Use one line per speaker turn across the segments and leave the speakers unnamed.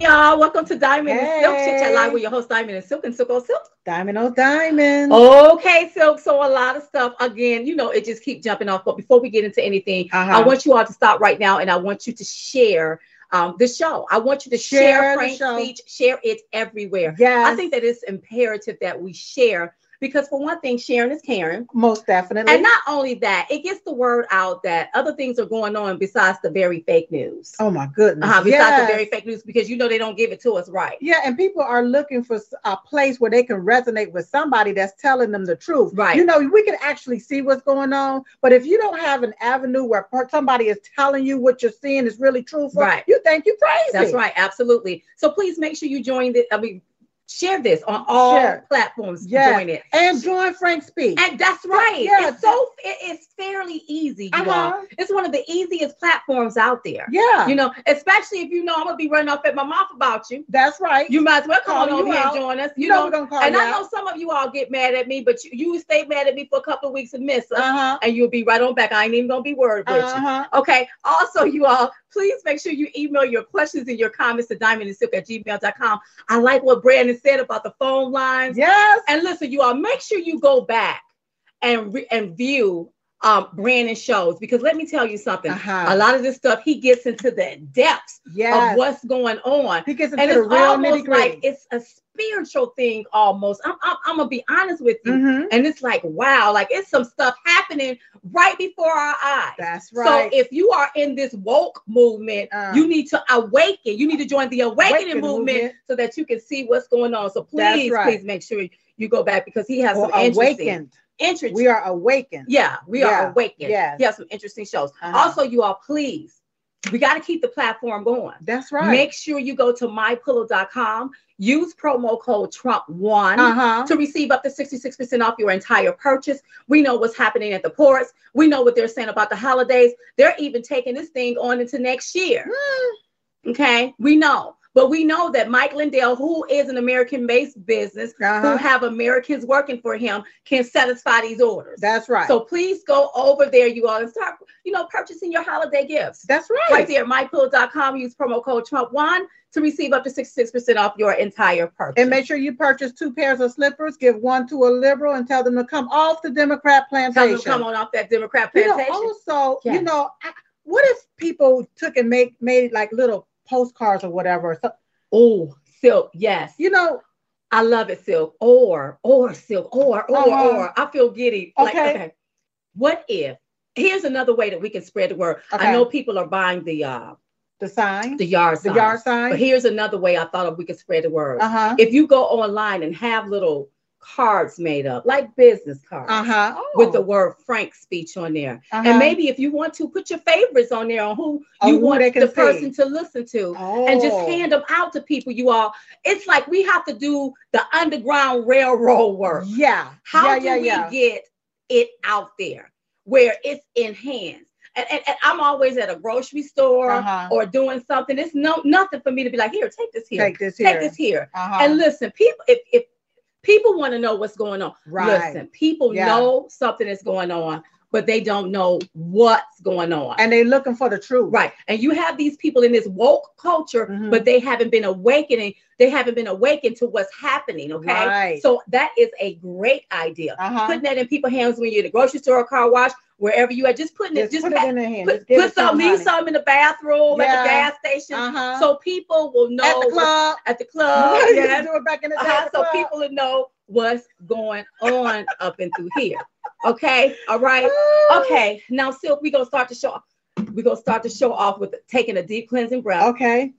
Y'all, welcome to Diamond and Silk Chit Chat Live
Hey,
with your host Diamond and Silk and Silk on Silk.
Diamond on Diamond.
Okay, Silk. So a lot of stuff. Again, it just keeps jumping off. But before we get into anything, I
Uh-huh.
want you all to stop right now and I want you to share the show. I want you to share
Share the
Frank's
show.
speech, share it everywhere. I
Yes,
think that it's imperative that we share because for one thing, sharing is caring.
most
And
definitely.
not only that, it gets the word out that other things are going on besides the very fake news.
Oh my goodness.
Besides the
Yes.
very fake news, because they don't give it to us right.
Yeah, and people are looking for a place where they can resonate with somebody that's telling them the truth.
Right.
We can actually see what's going on, but if you don't have an avenue where somebody is telling you what you're seeing is really truthful,
Right.
you think you're crazy.
That's right. Absolutely. So please make sure you join this. Share this on all
Share.
platforms.
Yes.
Join it.
And join Frank's speech.
And that's right.
Yeah.
It's fairly easy, you all.
Uh-huh.
It's one of the easiest platforms out there.
Yeah.
Especially if I'm gonna be running off at my mouth about you.
That's right.
You might as well come on
Calling
over
you
here
out.
and join us.
We're gonna call
And
you
I know
out.
some of you all get mad at me, but you stay mad at me for a couple of weeks and miss us.
Uh-huh.
And you'll be right on back. I ain't even gonna be worried with
Uh-huh.
you. Okay. Also, you all, please make sure you email your questions and your comments to diamondandsilk@gmail.com. I like what Brandon said about the phone lines.
Yes.
And listen, you all, make sure you go back and view Brandon shows, because let me tell you something.
Uh-huh.
A lot of this stuff, he gets into the depths
Yes.
of what's going on.
He gets
And
into
it's
the real
almost
nitty-gritty.
like it's a spiritual thing almost. I'm gonna be honest with you.
Mhm.
And it's like, wow, like it's some stuff happening right before our eyes.
That's right.
So if you are in this woke movement, you need to awaken. You need to join the awakening
Awaken
movement
movement.
so that you can see what's going on. So
That's
please,
right.
please make sure you go back, because he has
Or
some interesting.
awakened.
Interesting.
We are awakened.
Yeah, we are
Yeah,
awakened.
yes.
He has some interesting shows.
Uh-huh.
Also, you all, please, we got to keep the platform going.
That's right.
Make sure you go to mypillow.com. Use promo code Trump1
Uh-huh.
to receive up to 66% off your entire purchase. We know what's happening at the ports. We know what they're saying about the holidays. They're even taking this thing on into next year. Okay, we know. But we know that Mike Lindell, who is an American-based business,
Uh-huh.
who have Americans working for him, can satisfy these orders.
That's right.
So please go over there, you all, and start, purchasing your holiday gifts.
That's right.
Right there, mypillow.com. Use promo code Trump1 to receive up to 66% off your entire purchase.
And make sure you purchase 2 pairs of slippers, give one to a liberal, and tell them to come off the Democrat
Tell
plantation.
them to come on off that Democrat plantation.
Also,
Yes.
what if people took and made like little postcards or whatever? So,
Oh, Silk, yes. I love it, Silk. Or Silk, or. I feel giddy.
Okay.
What if? Here's another way that we can spread the word.
Okay.
I know people are buying the
sign,
yard signs.
the yard sign.
But here's another way I thought we could spread the word.
Uh-huh.
If you go online and have little cards made up, like business cards,
Uh-huh.
with the word Frank speech on there.
Uh-huh.
And maybe if you want to, put your favorites on there on who you
who
want
they can
the person
see.
to listen to. And just hand them out to people, you all. It's like we have to do the Underground Railroad work.
Yeah.
How
yeah,
do we get it out there where it's in hands? And I'm always at a grocery store
Uh-huh.
or doing something. It's nothing for me to be like, here, take this here.
Take this here.
Take this here.
Uh-huh.
And listen, people, if people want to know what's going on.
Right.
Listen, people
Yeah.
know something is going on, but they don't know what's going on.
And they're looking for the truth.
Right. And you have these people in this woke culture,
Mhm.
but they haven't been awakening. They haven't been awakened to what's happening. Okay.
Right.
So that is a great idea.
Uh-huh.
Putting that in people's hands when you're in the grocery store, car wash, wherever you are, just putting it,
Just put it in their hand.
put,
Just give
put
it to them,
some, leave
honey.
some in the bathroom, at
Yeah.
the gas station,
Uh-huh.
so people will know
At the club.
at the club.
You
Yes.
can do it back in the day.
Uh-huh,
at the
so
club.
people will know what's going on up and through here. Okay, all right. Okay, now Silk, we're gonna start the show. We're gonna start the show off with taking a deep cleansing breath.
Okay.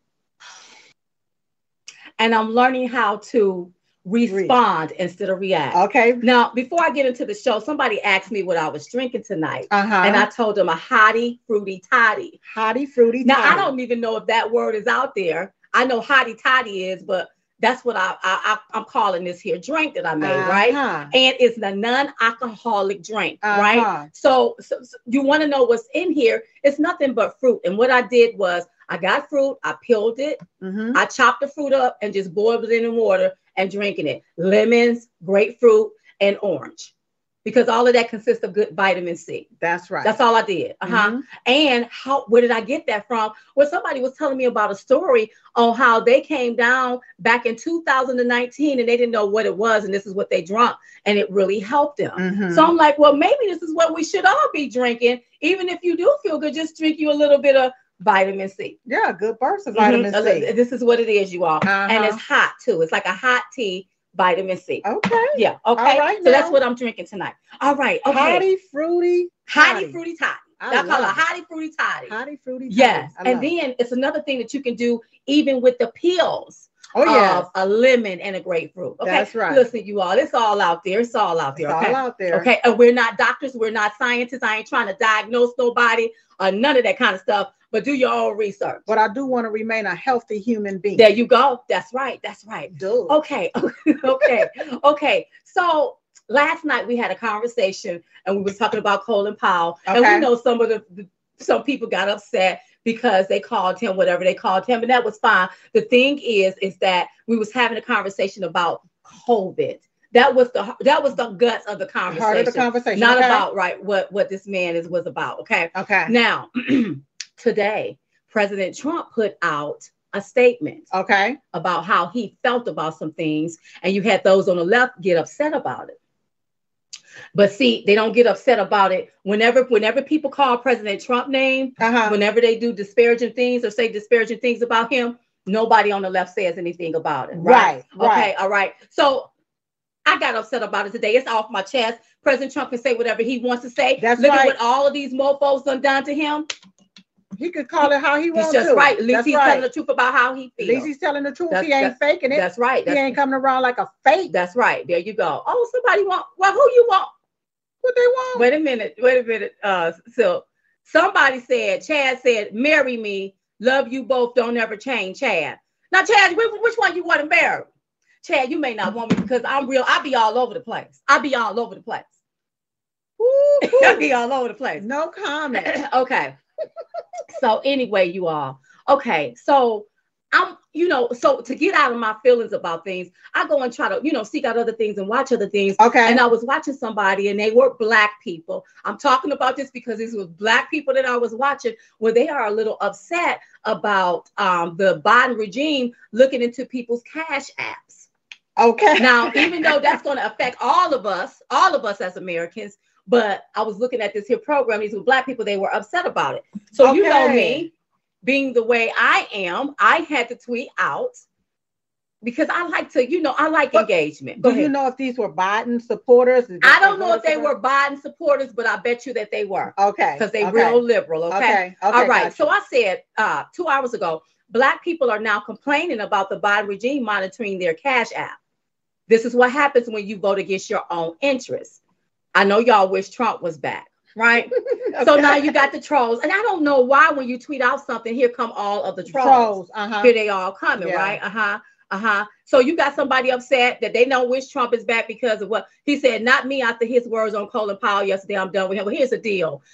And I'm learning how to respond instead of react.
Okay.
Now, before I get into the show, somebody asked me what I was drinking tonight.
Uh-huh.
And I told them a hottie fruity toddy.
Hottie fruity
Now,
toddy.
I don't even know if that word is out there. I know hottie toddy is, but that's what I'm calling this here drink that I made, right?
Uh-huh.
And it's a non-alcoholic drink, right?
Uh-huh.
So you want to know what's in here? It's nothing but fruit. And what I did was I got fruit, I peeled it,
Mhm.
I chopped the fruit up and just boiled it in water and drinking it. Lemons, grapefruit, and orange. because all of that consists of good vitamin C.
That's right.
That's all I did. And where did I get that from? Well, somebody was telling me about a story on how they came down back in 2019 and they didn't know what it was, and this is what they drank, and it really helped them. So I'm like, well, maybe this is what we should all be drinking. Even if you do feel good, just drink you a little bit of vitamin C.
Yeah, good burst of vitamin C.
This is what it is, you all. And it's hot too. It's like a hot tea. Vitamin C.
Okay.
Yeah. Okay.
All right,
so that's what I'm drinking tonight. All right. Okay.
Hottie fruity
toddy. I call it hottie fruity toddy.
Hottie fruity toddy.
Yes. And then it's another thing that you can do even with the peels. Of a lemon and a grapefruit. Okay.
That's right.
Listen, you all, it's all out there. It's all out there.
It's all out there.
Okay. And we're not doctors. We're not scientists. I ain't trying to diagnose nobody or none of that kind of stuff. But do your own research.
But I do want to remain a healthy human being.
There you go. That's right. That's right.
Dude.
Okay. Okay. So last night we had a conversation and we were talking about Colin Powell. And we know some people got upset because they called him whatever they called him, and that was fine. The thing is that we was having a conversation about COVID. That was the guts of the conversation.
Heart of the conversation.
Not about what this man was about. Okay. Now, today, President Trump put out a statement. About how he felt about some things, and you had those on the left get upset about it. But see, they don't get upset about it whenever people call President Trump name, whenever they do disparaging things or say disparaging things about him, nobody on the left says anything about it. Right. Okay. All right. So I got upset about it today. It's off my chest. President Trump can say whatever he wants to say. Look at what all of these mofos done to him.
He could call it how he wants
to. That's right. At least he's telling the truth about how he feels.
At least he's telling the truth. He ain't faking it.
That's right.
He ain't coming around like a fake.
That's right. There you go. Oh, somebody want. Well, who you want?
What they want?
Wait a minute. So somebody said, Chad said, marry me. Love you both. Don't ever change, Chad. Now, Chad, which one you want to marry? Chad, you may not want me because I'm real. I be all over the place. I be all over the place. No comment.
Okay.
So anyway, you all. Okay. So I'm, so to get out of my feelings about things, I go and try to, seek out other things and watch other things.
Okay.
And I was watching somebody and they were Black people. I'm talking about this because these were Black people that I was watching where they are a little upset about the Biden regime looking into people's cash apps.
Okay.
Now, even though that's going to affect all of us as Americans, but I was looking at this here program. These were Black people. They were upset about it. So you know me, being the way I am, I had to tweet out because I like to, I like engagement.
Do you know if these were Biden supporters?
I don't know if they were Biden supporters, but I bet you that they were.
Okay.
Because they real liberal. Okay. All right. Gotcha. So I said 2 hours ago, Black people are now complaining about the Biden regime monitoring their cash app. This is what happens when you vote against your own interests. I know y'all wish Trump was back, right? So now you got the trolls. And I don't know why when you tweet out something, here come all of the trolls. Here they all coming, right? So you got somebody upset that they don't wish Trump is back because of what he said. Not me after his words on Colin Powell yesterday. I'm done with him. Well, here's the deal.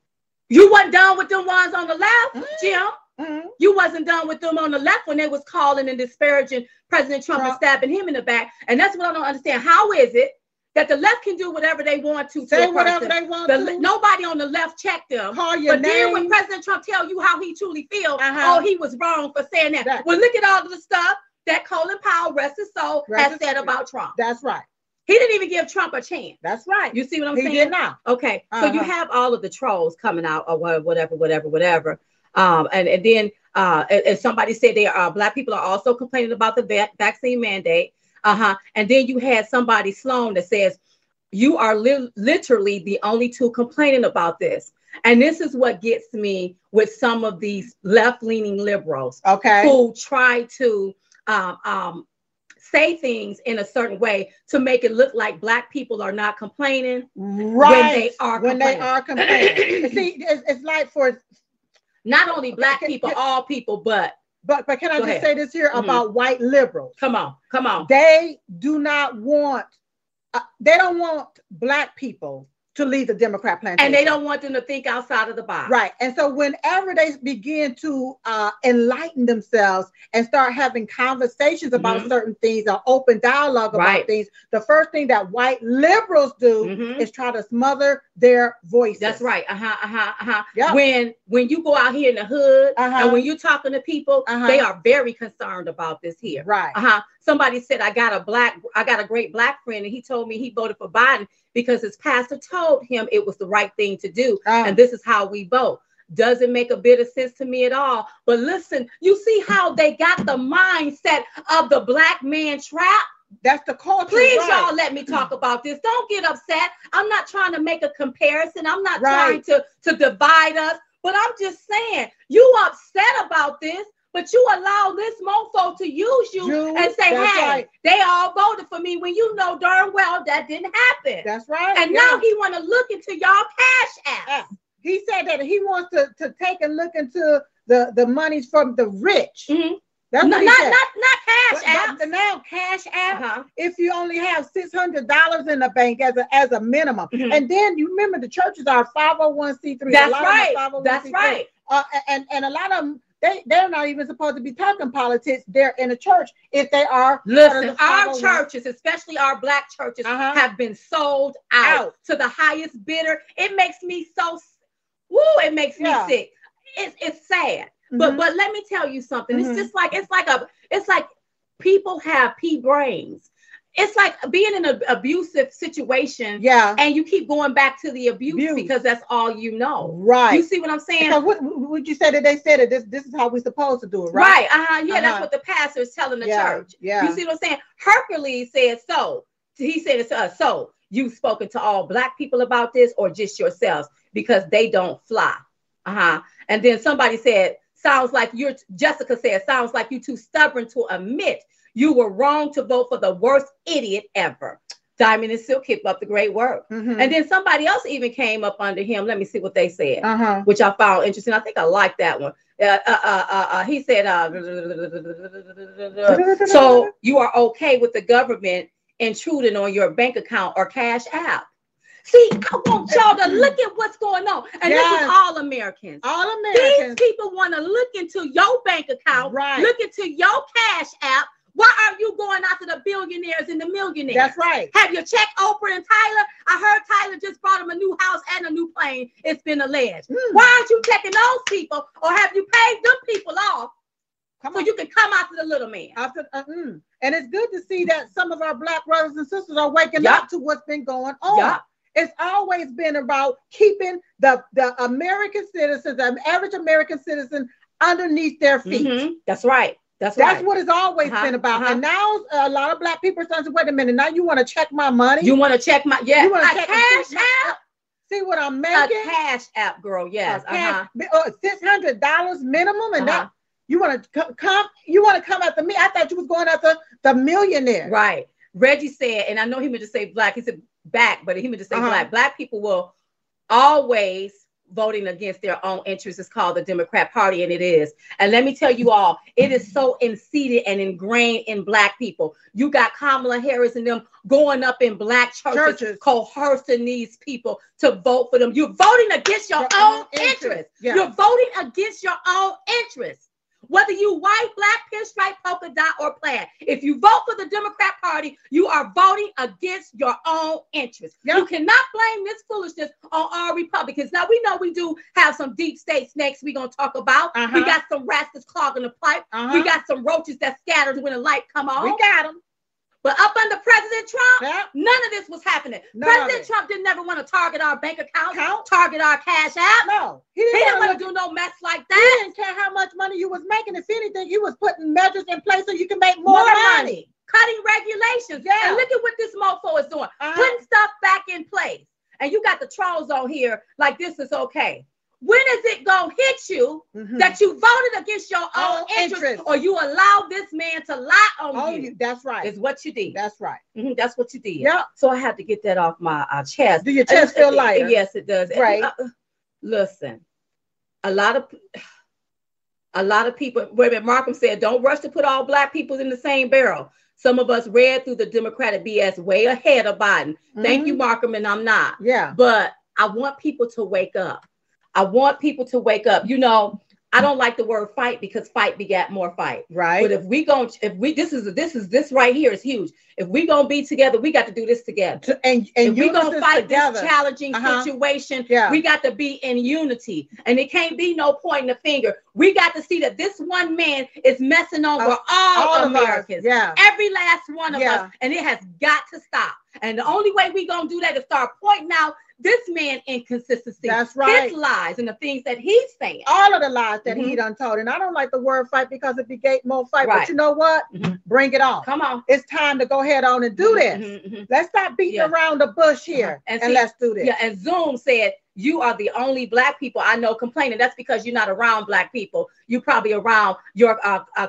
You wasn't done with them ones on the left, Jim. You wasn't done with them on the left when they was calling and disparaging President Trump and stabbing him in the back. And that's what I don't understand. How is it that the left can do whatever they want to
say whatever they want to?
Nobody on the left checked them.
Call your
name.
Then
when President Trump tell you how he truly feels, oh, he was wrong for saying that. Well, look at all of the stuff that Colin Powell, rest his soul, has said about Trump.
That's right.
He didn't even give Trump a chance.
That's right.
You see what I'm saying?
He did not.
Okay. So you have all of the trolls coming out or whatever. And then and somebody said Black people are also complaining about the vaccine mandate. And then you had somebody, Sloan, that says, you are literally the only two complaining about this. And this is what gets me with some of these left-leaning liberals who try to say things in a certain way to make it look like Black people are not complaining
when they are complaining.
See,
it's like for
not only Black people, all people, but
can I just say this here about white liberals?
Come on.
They do not want. They don't want Black people to leave the Democrat plantation.
And they don't want them to think outside of the box.
Right. And so whenever they begin to enlighten themselves and start having conversations about certain things or open dialogue about things, the first thing that white liberals do is try to smother their voices.
That's right. Yep. When you go out here in the hood and when you're talking to people, they are very concerned about this here.
Right.
Somebody said, I got a great black friend, and he told me he voted for Biden because his pastor told him it was the right thing to do. And this is how we vote. Doesn't make a bit of sense to me at all. But listen, you see how they got the mindset of the black man trap?
That's the culture.
Please, y'all, let me talk about this. Don't get upset. I'm not trying to make a comparison. I'm not trying to divide us. But I'm just saying, you upset about this, but you allow this mofo to use you and say, hey, they all voted for me, when you know darn well that didn't happen.
That's right.
And now he want to look into y'all cash apps.
He said that he wants to take a look into the monies from the rich. That's what he said.
Not cash apps.
But now cash app, if you only have $600 in the bank as a minimum. And then you remember the churches are 501c3.
That's right. That's right.
And a lot of them, they're not even supposed to be talking politics. They're in a church if they are.
Listen, our churches, especially our black churches, have been sold out to the highest bidder. It makes me so, it makes me sick. It's sad. But let me tell you something. It's just like it's like people have pea brains. It's like being in an abusive situation, and you keep going back to the abuse because that's all you know. Right. You see what I'm saying?
So what would you say that they said that this is how we're supposed to do it, right?
Right. That's what the pastor is telling the church. Yeah. You see what I'm saying? Hercules said so. He said it to us. So you've spoken to all black people about this, or just yourselves, because they don't fly. And then somebody said, Jessica said, sounds like you're too stubborn to admit you were wrong to vote for the worst idiot ever. Diamond and Silk, keep up the great work. And then somebody else even came up under him. Let me see what they said, which I found interesting. I think I like that one. He said, so you are okay with the government intruding on your bank account or cash app? See, I want y'all to look at what's going on. And this is all Americans.
All Americans.
These people want to look into your bank account, look into your cash app. Why are you going after the billionaires and the millionaires?
That's right.
Have you checked Oprah and Tyler? I heard Tyler just bought him a new house and a new plane. It's been alleged. Why aren't you checking those people, or have you paid them people off so you can come after the little man?
And it's good to see that some of our black brothers and sisters are waking up to what's been going on. It's always been about keeping the American citizens, the average American citizen, underneath their feet.
That's right. That's
what it's always been about. And now a lot of black people are saying, wait a minute, now you want to check my money?
You want to check my,
you want to
check
cash app? See what I'm making?
A cash app, girl, yes.
$600 minimum, and that you want to come after me? I thought you was going after the millionaire.
Right. Reggie said, and I know he meant to say black, he said back, but he meant to say black. Black people will always voting against their own interests. Is called the Democrat Party, and it is. And let me tell you all, it is so seated and ingrained in black people. You got Kamala Harris and them going up in black churches. Coercing these people to vote for them. You're voting against your own interests. You're voting against your own interests. Whether you white, black, pinstripe, polka dot, or plaid. If you vote for the Democrat Party, you are voting against your own interests. You cannot blame this foolishness on our Republicans. Now, we know we do have some deep state snakes we're going to talk about. We got some rats that's clogging the pipe. We got some roaches that scattered when the light come on.
We got them.
But up under President Trump, none of this was happening. President Trump didn't never want to target our bank account, target our cash app.
No.
He didn't want to do no mess like that.
He didn't care how much money you was making. If anything, he was putting measures in place so you can make more money.
Cutting regulations. And look at what this mofo is doing. Putting stuff back in place. And you got the trolls on here like this is okay. When is it going to hit you that you voted against your own interest, or you allowed this man to lie on you?
That's right.
Is what you did.
That's right.
That's what you did. Yeah. So I had to get that off my chest.
Do your chest feel lighter?
Yes, it does.
Right.
Listen, a lot A lot of people, Markham said, don't rush to put all black people in the same barrel. Some of us read through the Democratic BS way ahead of Biden. Thank you, Markham, and I'm not.
Yeah.
But I want people to wake up. I want people to wake up. You know, I don't like the word fight because fight begat more fight.
Right.
But this right here is huge. If we gonna be together, we got to do this together.
And
if we gonna fight
together.
this challenging situation, we got to be in unity. And it can't be no pointing the finger. We got to see that this one man is messing over all Americans.
Yeah.
Every last one of us. And it has got to stop. And the only way we gonna do that is start pointing out this man inconsistency.
That's right.
His lies and the things that he's saying.
All of the lies that he done told. And I don't like the word fight because it begat more fight. But you know what? Bring it on.
Come on.
It's time to go ahead on and do this. Let's stop beating around the bush here and let's do this.
Yeah, and Zoom said, you are the only black people I know complaining. That's because you're not around black people. You probably around your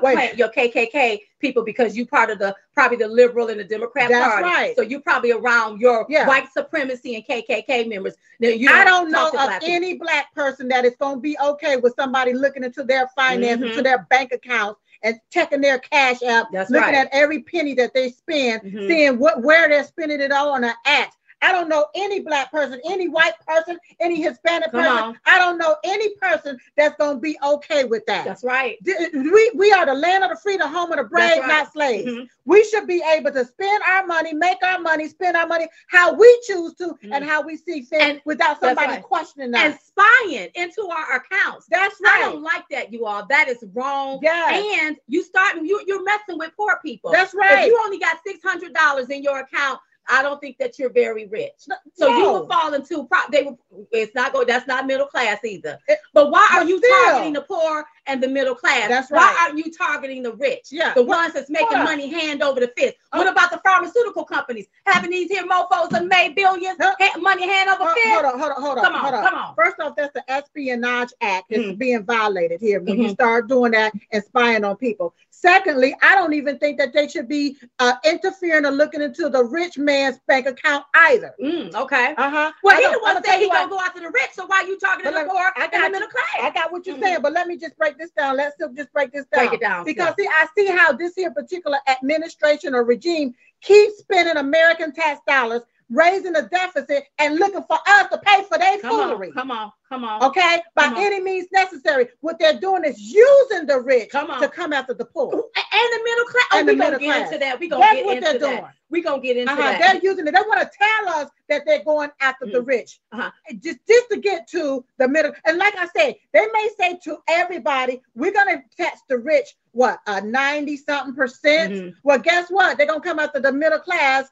KKK people because you part of probably the liberal and the Democrat party.
Right.
So you probably around your white supremacy and KKK members.
I don't know of any black person that is going to be okay with somebody looking into their finances, to their bank accounts, and checking their cash app, looking at every penny that they spend, seeing where they're spending it on an act. I don't know any black person, any white person, any Hispanic person. I don't know any person that's going to be okay with that.
That's right.
We are the land of the free, the home of the brave, not slaves. We should be able to spend our money, make our money, spend our money how we choose to and how we see fit without somebody questioning us.
And spying into our accounts.
That's right.
I don't like that, you all. That is wrong.
Yes.
And you're messing with poor people.
That's right.
If you only got $600 in your account, I don't think that you're very rich. So you will fall into that's not middle class either. But why are you targeting the poor and the middle class?
That's right.
Why aren't you targeting the rich? The ones that's making money hand over the fist. What about the pharmaceutical companies having these here mofos that made billions, money hand over fist?
Hold on. Come on. First off, that's the Espionage Act is being violated here when you start doing that and spying on people. Secondly, I don't even think that they should be interfering or looking into the rich man's bank account either.
Okay.
Well,
he the one said he gonna go after the rich, so why are you talking to the poor and the middle class?
I got what you're saying, but let me just break this down. Let's just break this down.
Break it down.
Because I see how this here particular administration or regime keeps spending American tax dollars, raising the deficit and looking for us to pay for their foolery.
Come on.
Okay? By any means necessary. What they're doing is using the rich to come after the poor.
And the middle class. We're going to get into that. We're going to get into that. We're going to get into that.
They're using it. They want to tell us that they're going after the rich. Just to get to the middle. And like I said, they may say to everybody, we're going to tax the rich, 90-something%? Well, guess what? They're going to come after the middle class,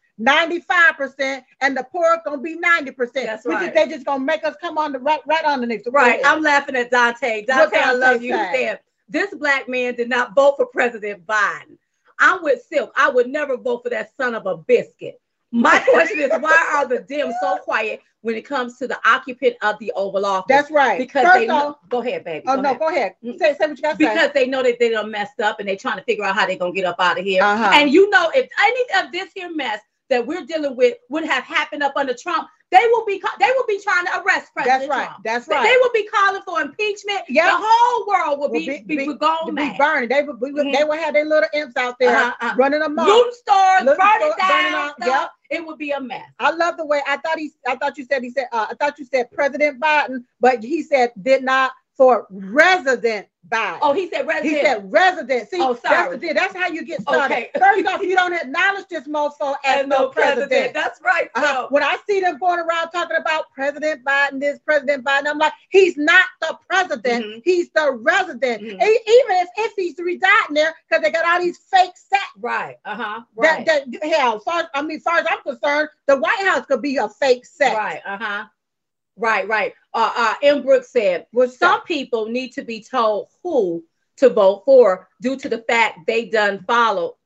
95%, and the poor going to be 90%.
That's right.
They're just going to make us come on the right underneath.
Right. I'm laughing at Dante. Dante, I love you. He said, this black man did not vote for President Biden. I'm with Silk. I would never vote for that son of a biscuit. My question is, why are the Dems so quiet when it comes to the occupant of the Oval Office?
That's right.
Because go ahead, baby.
Go ahead. Say what you got to say.
Because they know that they done messed up and they're trying to figure out how they're going to get up out of here. And you know, if any of this here mess that we're dealing with would have happened up under Trump, they will be trying to arrest President Trump.
That's right.
They will be calling for impeachment. The whole world will be
burning. They will have their little imps out there running amok,
looting stores, burning down. It would be a mess.
I love the way I thought you said President Biden, but he said did not for Resident Biden.
Oh, he said resident.
He said resident. See,
sorry.
That's how you get started.
Okay.
First off, you don't acknowledge this mofo as no president.
That's right.
When I see them going around talking about President Biden, President Biden, I'm like, he's not the president. He's the resident. Even if he's residing there, because they got all these fake sets.
Right.
Right. As far as I'm concerned, the White House could be a fake set.
Right. Right. M. Brooks said, some people need to be told who to vote for due to the fact they done follow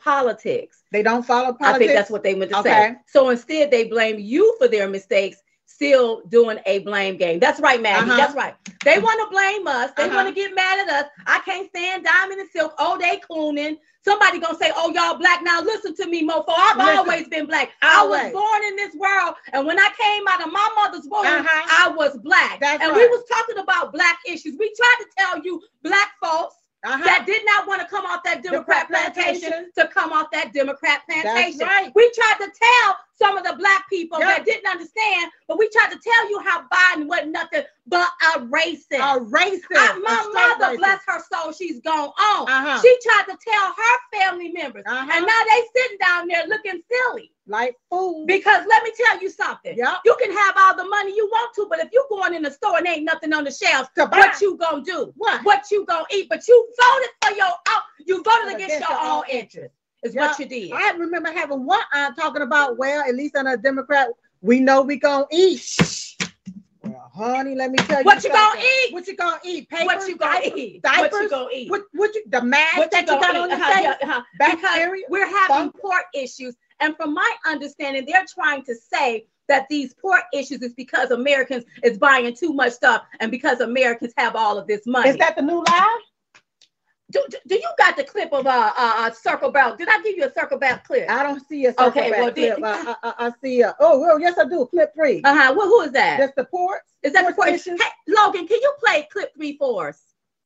politics.
They don't follow politics?
I think that's what they meant to say. So instead, they blame you for their mistakes, still doing a blame game. That's right, Maggie. That's right. They want to blame us. They want to get mad at us. I can't stand Diamond and Silk. Oh, they clooning. Somebody gonna say, oh, y'all black. Now listen to me, mofo. I've always been black. I was born in this world. And when I came out of my mother's womb, I was black. And we was talking about black issues. We tried to tell you black folks that did not want to come off that Democrat plantation to come off that Democrat plantation. That's right. We tried to tell some of the black people that didn't understand, but we tried to tell you how Biden wasn't nothing but a racist. A racist. My mother, bless her soul, she's gone on. She tried to tell her family members, and now they sitting down there looking silly. Like fools. Because let me tell you something. You can have all the money you want to, but if you going in the store and ain't nothing on the shelves, what you gonna do? What you gonna eat? But you voted for you voted against your own interest. Is what you did.
I remember having one aunt talking about, well, at least on a Democrat, we know we gonna eat. Well, honey, let me tell you.
What you gonna eat?
What you gonna eat?
Papers, what you gonna eat?
Diapers?
What you gonna eat?
The mask that you got on your face?
Because we're having port issues. And from my understanding, they're trying to say that these port issues is because Americans is buying too much stuff and because Americans have all of this money.
Is that the new lie?
Do you got the clip of Circle Back? Did I give you a Circle Back clip?
I don't see a Circle Back clip. I see yes, I do. Clip 3.
Well, who is that?
That's the ports.
Is that the port? Hey, Logan, can you play clip 3 for us?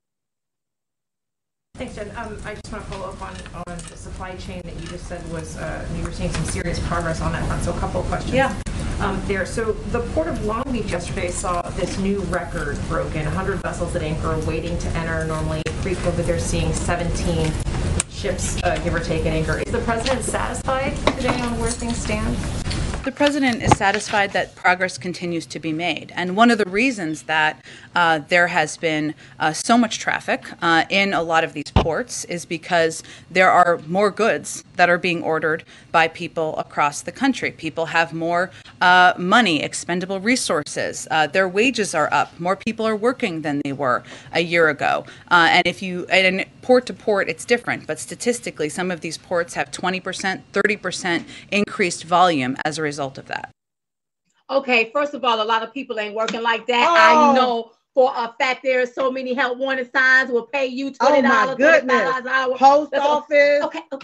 Thanks, Jen. I just want to follow up on the supply chain that you just said was you were seeing some serious progress on that front. So a couple of questions. There. So the Port of Long Beach yesterday saw this new record broken, 100 vessels at anchor waiting to enter. Normally pre-COVID they're seeing 17 ships, give or take, at anchor. Is the president satisfied today on where things stand?
The president is satisfied that progress continues to be made. And one of the reasons that there has been so much traffic in a lot of these ports is because there are more goods that are being ordered by people across the country. People have more money, expendable resources. Their wages are up. More people are working than they were a year ago. And port to port, it's different. But statistically, some of these ports have 20%, 30% increased volume as a result of that.
Okay, first of all, a lot of people ain't working like that. I know for a fact there are so many help wanted signs will pay you $20, $25 an hour.
Post office.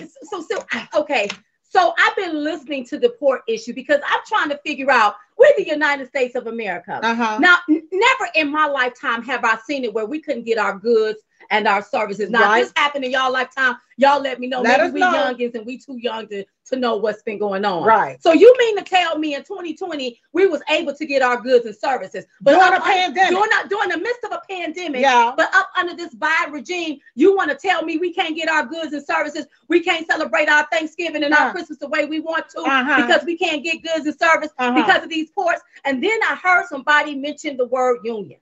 Okay. So I've been listening to the port issue because I'm trying to figure out we're the United States of America. Now, never in my lifetime have I seen it where we couldn't get our goods and our services. Now, if this happened in y'all lifetime, y'all let me know. Maybe we youngins and we too young to know what's been going on.
Right.
So you mean to tell me in 2020 we was able to get our goods and services, but
during a pandemic,
during the midst of a pandemic, but up under this Biden regime, you want to tell me we can't get our goods and services? We can't celebrate our Thanksgiving and our Christmas the way we want to because we can't get goods and service because of these ports. And then I heard somebody mention the word union.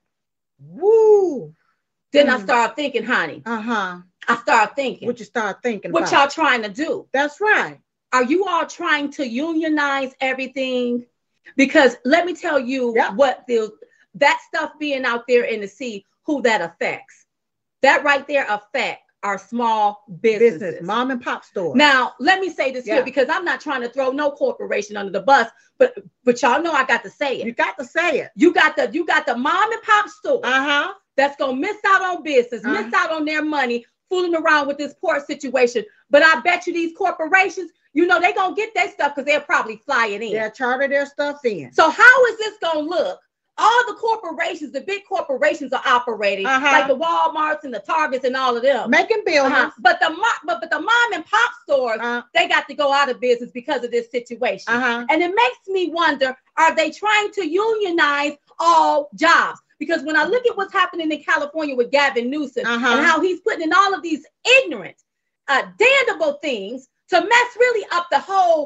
Woo.
Then I started thinking, honey. I started thinking.
What you start thinking
about? What y'all trying to do?
That's right.
Are you all trying to unionize everything? Because let me tell you what that stuff being out there in the sea, who that affects. That right there affect our small businesses.
Mom and pop stores.
Now, let me say this here because I'm not trying to throw no corporation under the bus, but y'all know I got to say it.
You got to say it.
You got the mom and pop store. That's going to miss out on business, miss out on their money, fooling around with this port situation. But I bet you these corporations, they're going to get their stuff because they'll probably fly it in.
They'll charter their stuff in.
So how is this going to look? All the corporations, the big corporations are operating, like the Walmarts and the Targets and all of them.
Making billions.
But the mom and pop stores, they got to go out of business because of this situation. And it makes me wonder, are they trying to unionize all jobs? Because when I look at what's happening in California with Gavin Newsom and how he's putting in all of these ignorant, damnable things to mess up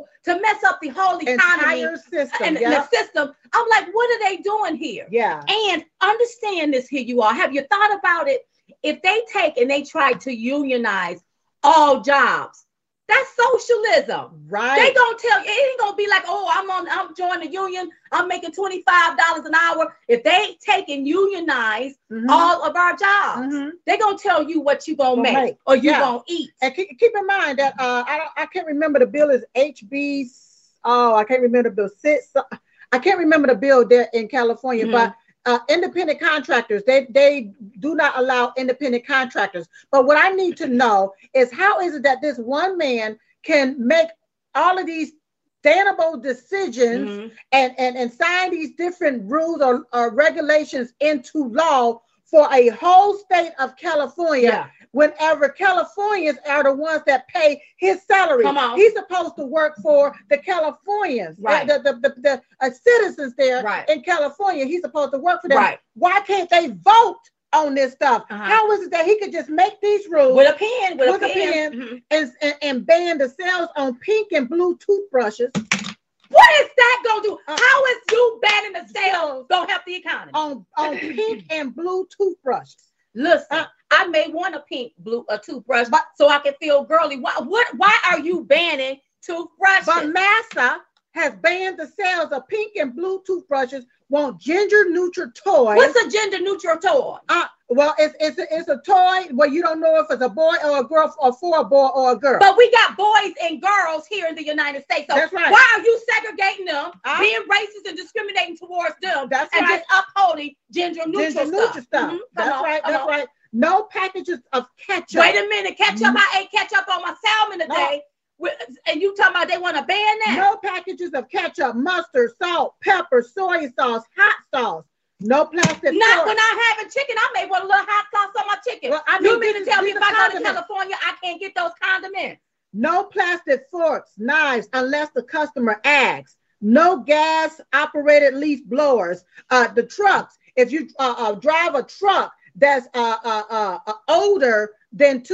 the whole economy
system,
the system. I'm like, what are they doing here? And understand this here, you all. Have you thought about it? If they take and they try to unionize all jobs, that's socialism.
Right.
They gonna tell you, it ain't gonna be like, oh, I'm joining the union, I'm making $25 an hour. If they take and unionize all of our jobs, they gonna tell you what you gonna make or you gonna eat.
And keep in mind that I can't remember the bill is HB. I can't remember the bill 6. I can't remember the bill there in California, but independent contractors, they do not allow independent contractors. But what I need to know is how is it that this one man can make all of these sustainable decisions and sign these different rules or regulations into law for a whole state of California, whenever Californians are the ones that pay his salary. He's supposed to work for the Californians, the citizens there in California. He's supposed to work for them. Why can't they vote on this stuff? How is it that he could just make these rules
with a pen,
and ban the sales on pink and blue toothbrushes?
What is that gonna do? How is you banning the sales gonna help the economy?
On pink and blue toothbrushes.
Listen, I may want a pink blue toothbrush, but so I can feel girly. Why are you banning toothbrushes?
But Massa has banned the sales of pink and blue toothbrushes. Want gender neutral toys.
What's a gender neutral toy?
Well, it's a toy where you don't know if it's a boy or a girl, or for a boy or a girl.
But we got boys and girls here in the United States. So
that's right.
Why are you segregating them, being racist and discriminating towards them,
that's
and
right.
just upholding gender neutral stuff?
That's right. No packages of ketchup.
Wait a minute, ketchup. I ate ketchup on my salmon today. And you talking about they want to ban that?
No packages of ketchup, mustard, salt, pepper, soy sauce, hot sauce. No plastic.
Not when I'm having chicken. I may want a little hot sauce on my chicken. Well, you mean to tell me if I go to California, I can't get those condiments?
No plastic forks, knives, unless the customer asks. No gas-operated leaf blowers. The trucks. If you drive a truck that's older than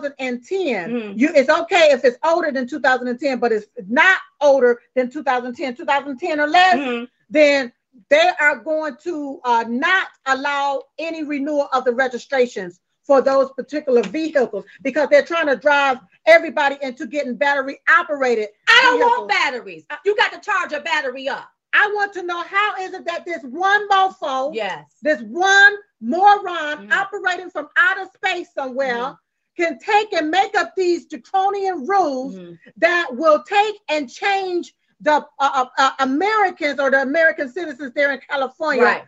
2010, it's okay if it's older than 2010, but it's not older than 2010 or less, then they are going to not allow any renewal of the registrations for those particular vehicles because they're trying to drive everybody into getting battery operated.
I don't want batteries. You got to charge a battery up.
I want to know how is it that this one mofo, this one moron operating from outer space somewhere can take and make up these draconian rules that will take and change the Americans or the American citizens there in California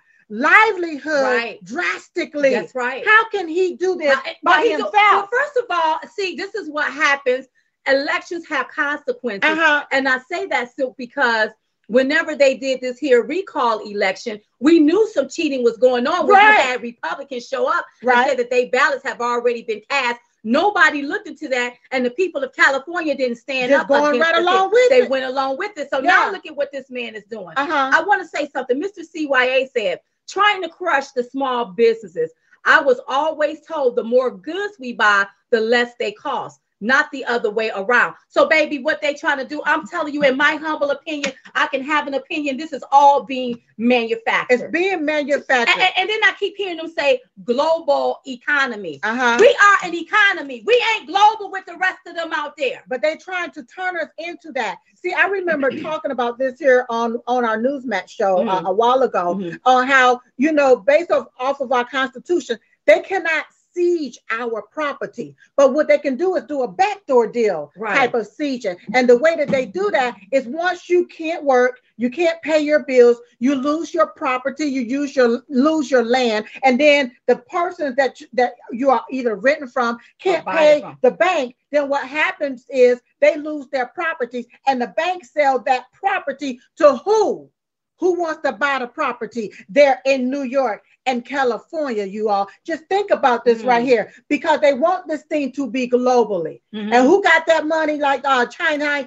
livelihood drastically.
That's right.
How can he do this by himself?
Well, first of all, see, this is what happens. Elections have consequences. And I say that because whenever they did this here recall election, we knew some cheating was going on. We had Republicans show up and say that their ballots have already been cast. Nobody looked into that, and the people of California didn't stand up.
Going right along with
it. They went along with it. So now look at what this man is doing. I want to say something. Mr. CYA said, trying to crush the small businesses. I was always told the more goods we buy, the less they cost. Not the other way around. So, baby, what they trying to do, I'm telling you, in my humble opinion, I can have an opinion. This is all being manufactured.
It's being manufactured.
And then I keep hearing them say global economy. We are an economy. We ain't global with the rest of them out there.
But they trying to turn us into that. See, I remember talking about this here on our Newsmatch show a while ago on how, based off of our Constitution, they cannot siege our property, but what they can do is do a backdoor deal type of sieging. And the way that they do that is once you can't work, you can't pay your bills, you lose your property, you lose your land, and then the persons that you are either renting from can't pay the bank. Then what happens is they lose their properties, and the bank sell that property to who? Who wants to buy the property there in New York and California, you all? Just think about this right here, because they want this thing to be globally. And who got that money like China,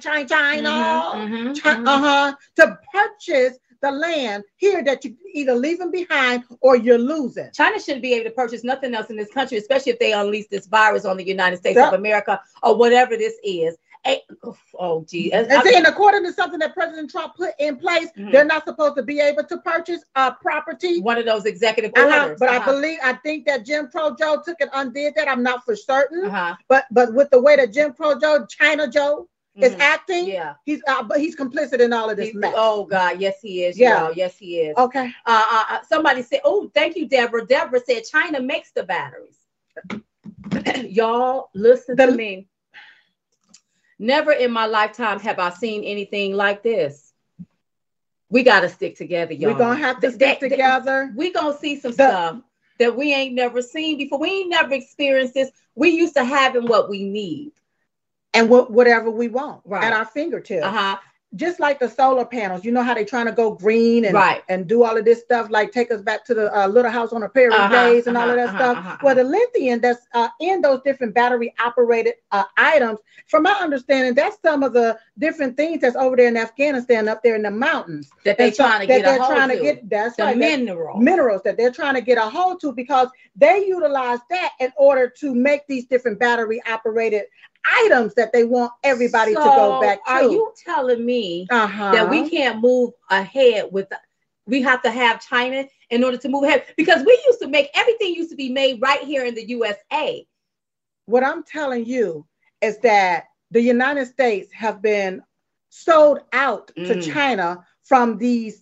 to purchase the land here that you either leaving behind or you're losing.
China shouldn't be able to purchase nothing else in this country, especially if they unleash this virus on the United States of America or whatever this is. Oh, gee.
And according to something that President Trump put in place, they're not supposed to be able to purchase property.
One of those executive orders.
But I think that Jim Crow Joe took and undid that. I'm not for certain. But with the way that Jim Crow Joe, China Joe, is acting, he's complicit in all of this mess.
Oh God, yes he is. Yeah, yes he is.
Okay.
Somebody said, "Oh, thank you, Deborah." Deborah said, "China makes the batteries." Y'all, listen to me. Never in my lifetime have I seen anything like this. We got to stick together, y'all.
We're going to have to stick together.
We're going to see some stuff that we ain't never seen before. We ain't never experienced this. We used to having what we need.
And whatever we want at our fingertips. Just like the solar panels, you know how they're trying to go green and do all of this stuff, like take us back to the Little House on the Prairie days and all of that stuff. Well, the lithium that's in those different battery operated items, from my understanding, that's some of the different things that's over there in Afghanistan, up there in the mountains
that they're trying to get a hold to.
That's
the
right, minerals that they're trying to get a hold to, because they utilize that in order to make these different battery operated items that they want everybody to go back to.
Are you telling me that we can't move ahead with we have to have China in order to move ahead? Because we used to make everything used to be made right here in the USA.
What I'm telling you is that the United States have been sold out to China from these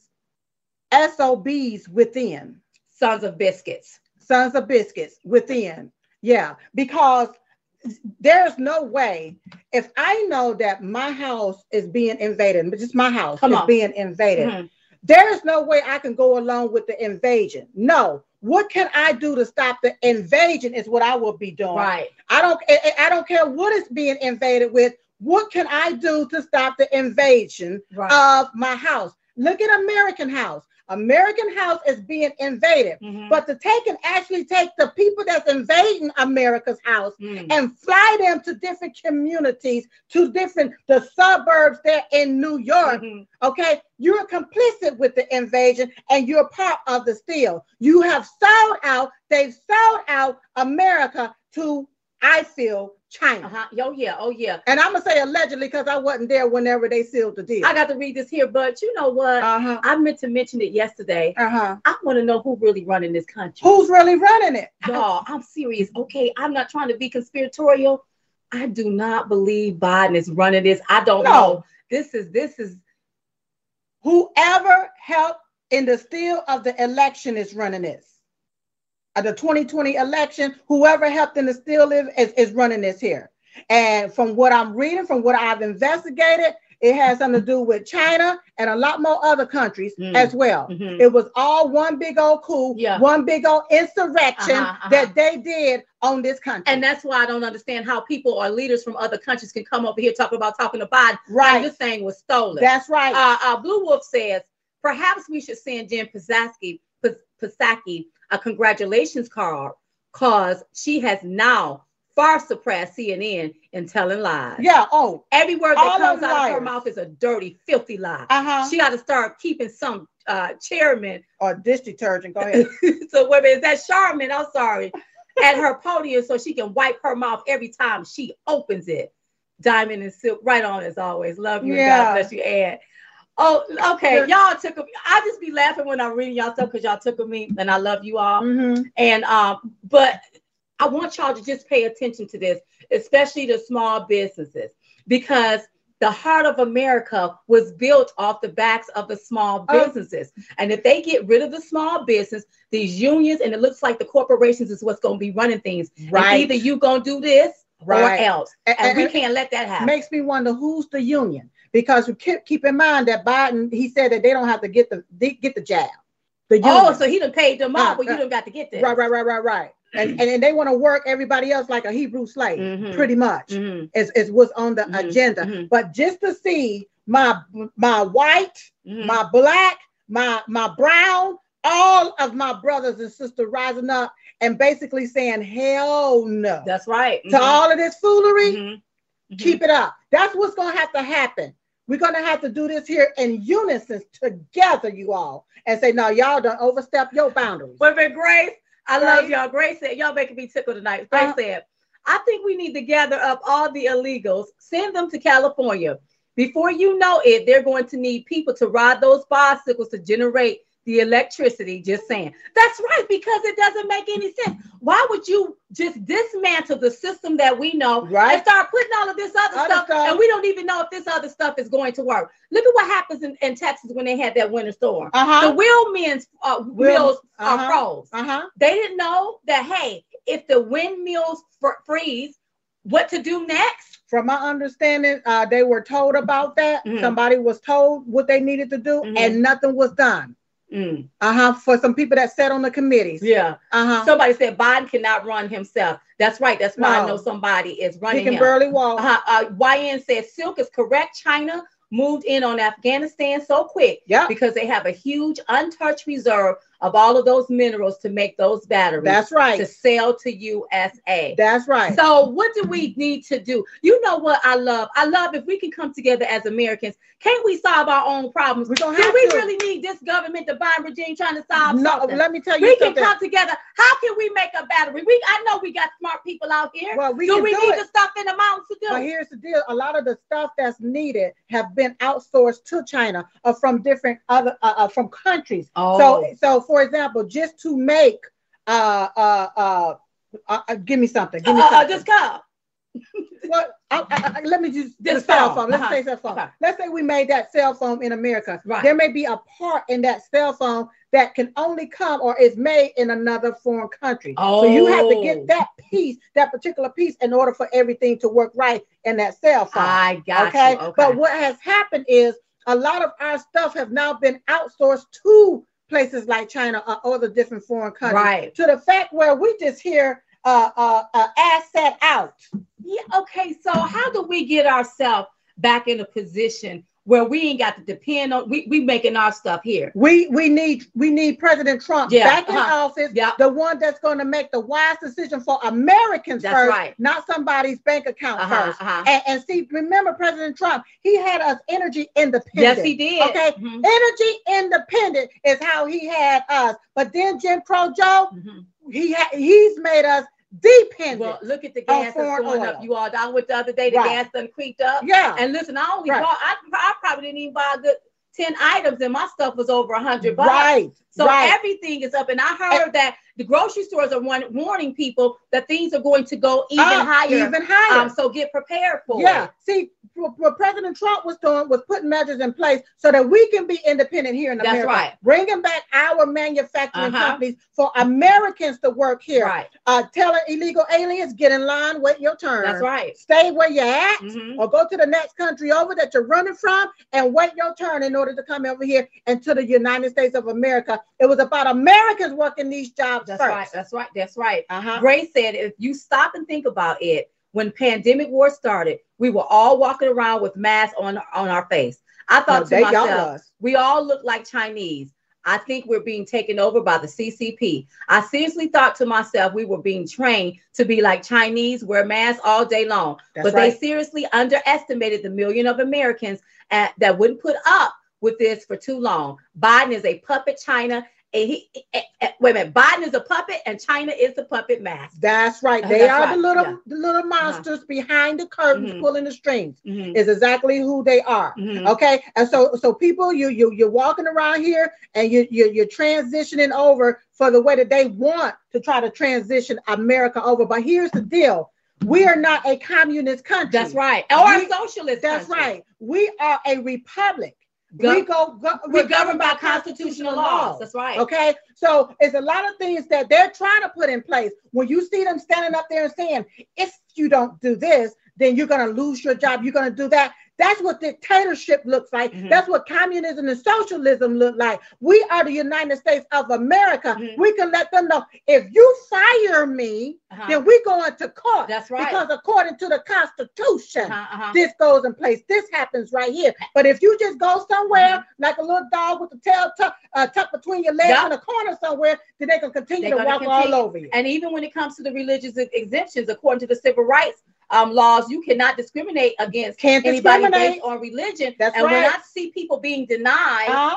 SOBs within.
Sons of biscuits within. Yeah, because there's no way, if I know that my house is being invaded, but just my house is being invaded, there's no way I can go along with the invasion. No. What can I do to stop the invasion is what I will be doing. Right.
I don't care what is being invaded with. What can I do to stop the invasion of my house? Look at American House. American House is being invaded, but to actually take the people that's invading America's house and fly them to different communities, to the suburbs there in New York. Okay, you're complicit with the invasion and you're part of the steal. You have sold out. They've sold out America to, I feel, China.
Oh yeah.
And I'm gonna say allegedly because I wasn't there whenever they sealed the deal.
I got to read this here, but you know what? I meant to mention it yesterday. I want to know who really running this country.
Who's really running it?
Y'all, I'm serious. Okay, I'm not trying to be conspiratorial. I do not believe Biden is running this. I don't know. This is
whoever helped in the steal of the election is running this. The 2020 election, whoever helped in the steal is running this here. And from what I'm reading, from what I've investigated, it has something to do with China and a lot more other countries as well. It was all one big old coup, one big old insurrection that they did on this country.
And that's why I don't understand how people or leaders from other countries can come over here talking to Biden.
Right.
And this thing was stolen.
That's right.
Blue Wolf says, perhaps we should send Jen Psaki a congratulations card, because she has now far surpassed CNN in telling lies.
Yeah.
Every word that comes out of her mouth is a dirty, filthy lie. She got to start keeping some chairman
or dish detergent. Go ahead.
So wait a minute, is that Charmin? I'm sorry. At her podium so she can wipe her mouth every time she opens it. Diamond and Silk, right on as always. Love you. Yeah. God bless you, Ed. Oh, okay. Y'all took me. I just be laughing when I'm reading y'all stuff because y'all took me, and I love you all. And but I want y'all to just pay attention to this, especially the small businesses, because the heart of America was built off the backs of the small businesses. And if they get rid of the small business, these unions, and it looks like the corporations is what's going to be running things. Right. And either you going to do this or else. And we can't let that happen.
Makes me wonder who's the union. Because we keep in mind that Biden, he said that they don't have to get the jab.
So he done paid them off, but you don't got to get this.
Right. And they want to work everybody else like a Hebrew slave, pretty much, is what's on the agenda. But just to see my white, my black, my brown, all of my brothers and sisters rising up and basically saying, hell no.
That's right.
To all of this foolery, keep it up. That's what's going to have to happen. We're going to have to do this here in unison together, you all, and say, no, y'all done overstep your boundaries.
Wait a minute, Grace. I love y'all. Grace said, y'all making me tickle tonight. Grace said, I think we need to gather up all the illegals, send them to California. Before you know it, they're going to need people to ride those bicycles to generate the electricity. Just saying. That's right, because it doesn't make any sense. Why would you just dismantle the system that we know and start putting all of this other stuff, and we don't even know if this other stuff is going to work? Look at what happens in Texas when they had that winter storm. The wheels are froze. They didn't know that, hey, if the windmills freeze, what to do next?
From my understanding, they were told about that. Somebody was told what they needed to do, and nothing was done. For some people that sat on the committees.
Yeah. Somebody said Biden cannot run himself. That's right. That's why I know somebody is running him.
He can barely walk.
YN said Silk is correct. China moved in on Afghanistan so quick because they have a huge untouched reserve of all of those minerals to make those batteries.
That's right.
To sell to USA.
That's right.
So what do we need to do? You know what I love? I love if we can come together as Americans. Can't we solve our own problems?
We don't
do
have
we
to.
really need this government, the Biden regime, trying to solve something?
Let me tell you
we
something.
can come together. How can we make a battery? I know we got smart people out here.
Well,
do we need the stuff in the mountains to do?
But here's the deal. A lot of the stuff that's needed have been outsourced to China from different other from countries. So for example, just to make give me something.
Just come.
Well, let me just the cell phone. Let's say cell phone. Okay. Let's say we made that cell phone in America.
Right.
There may be a part in that cell phone that can only come or is made in another foreign country. So you have to get that piece, that particular piece, in order for everything to work right in that cell phone.
I got you. Okay.
But what has happened is a lot of our stuff have now been outsourced to places like China or other different foreign countries.
Right.
To the fact where we just hear asset out.
Yeah. Okay. So how do we get ourselves back in a position where we ain't got to depend on we making our stuff here?
We need President Trump back in office.
Yep.
The one that's going to make the wise decision for Americans
that's
first,
right.
Not somebody's bank account first. And see, remember President Trump, he had us energy independent.
Yes, he did.
Okay, energy independent is how he had us. But then Jim Crow Joe, he's made us dependent.
Well, look at the gas that's going up. You all down with the other day, the gas done creeped up.
Yeah.
And listen, I only bought, I probably didn't even buy a good 10 items and my stuff was over $100.
Right.
So everything is up. And I heard that the grocery stores are warning people that things are going to go even higher.
Even higher.
So get prepared for it.
Yeah. See, what President Trump was doing was putting measures in place so that we can be independent here in America.
That's right.
Bringing back our manufacturing companies for Americans to work here.
Right.
Telling illegal aliens, get in line, wait your turn.
That's right.
Stay where you're at or go to the next country over that you're running from and wait your turn in order to come over here and to the United States of America. It was about Americans working these jobs
first.
That's right.
That's right. Grace said, if you stop and think about it, when pandemic war started, we were all walking around with masks on our face. I thought to myself, we all look like Chinese. I think we're being taken over by the CCP. I seriously thought to myself, we were being trained to be like Chinese, wear masks all day long. But they seriously underestimated the million of Americans that wouldn't put up with this for too long. Biden is a puppet China. Wait a minute, Biden is a puppet and China is the puppet master.
That's right. They are the little monsters behind the curtains pulling the strings. Is exactly who they are. Okay. And so people, you're walking around here and you're transitioning over for the way that they want to try to transition America over. But here's the deal. We are not a communist country.
That's right. Or a socialist
That's
country.
Right. We are a republic. We're governed by constitutional laws.
That's right.
Okay. So it's a lot of things that they're trying to put in place. When you see them standing up there and saying, if you don't do this, then you're going to lose your job. You're going to do that. That's what dictatorship looks like. That's what communism and socialism look like. We are the United States of America. We can let them know, if you fire me, then we go into court.
That's right.
Because according to the Constitution, this goes in place. This happens right here. But if you just go somewhere like a little dog with the tail tucked between your legs in a corner somewhere, then they can continue to walk all over you.
And even when it comes to the religious exemptions, according to the civil rights laws, you cannot discriminate against anybody based on religion.
That's
and when I see people being denied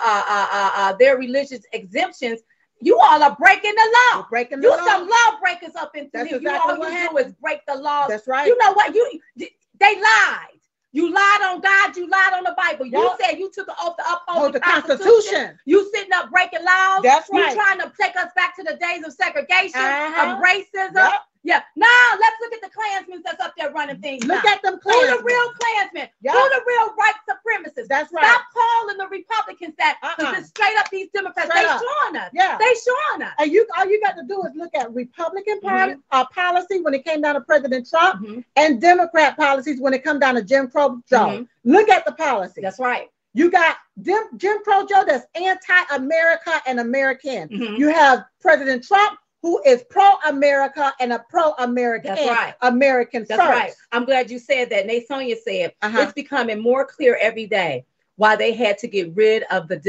their religious exemptions, you all are breaking the law.
You're breaking the law.
Some lawbreakers up in here.
Exactly
all you do is break the laws.
That's right.
You know what? They lied. You lied on God. You lied on the Bible. You said you took an oath to uphold the Constitution. You sitting up breaking laws.
That's right.
You trying to take us back to the days of segregation, of racism. Yeah. Now let's look at the Klansmen that's up there running things.
Look at them Klansmen.
Who the real Klansmen? Who the real white supremacists?
That's right.
Stop calling the Republicans that. Because straight up these Democrats.
Straight
they
up.
showing us.
Yeah.
They showing us.
And all you got to do is look at Republican policy when it came down to President Trump and Democrat policies when it come down to Jim Crow Joe. Look at the policy.
That's right.
You got Jim Crow Joe that's anti-America and American. You have President Trump who is pro-America and a pro-American American
That's
first.
right. I'm glad you said that. Nasonia said it's becoming more clear every day why they had to get rid of the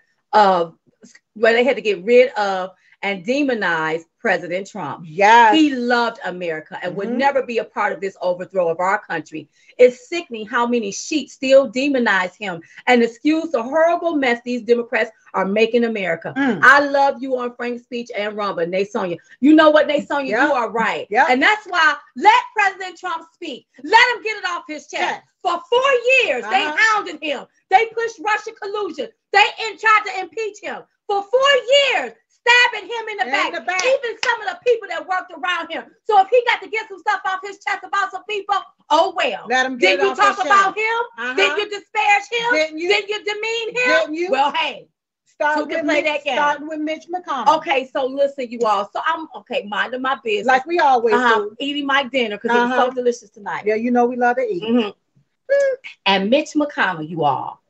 and demonize President Trump.
Yes.
He loved America and would never be a part of this overthrow of our country. It's sickening how many sheep still demonize him and excuse the horrible mess these Democrats are making America. I love you on Frank's speech and Rumba, Nasonia. You know what, Nasonia? You are right. And that's why let President Trump speak. Let him get it off his chest. For 4 years, they hounded him. They pushed Russia collusion. They tried to impeach him. For 4 years, stabbing him in the back. Even some of the people that worked around him. So if he got to get some stuff off his chest about some people, oh well.
Let him get
Did you talk about him? Did you disparage him?
Did
you demean him?
Didn't you?
Well, hey.
Starting with Mitch McConnell.
Okay, so listen, you all. So I'm minding my business.
Like we always do.
Eating my dinner because it was so delicious tonight.
Yeah, you know we love to eat.
And Mitch McConnell, you all.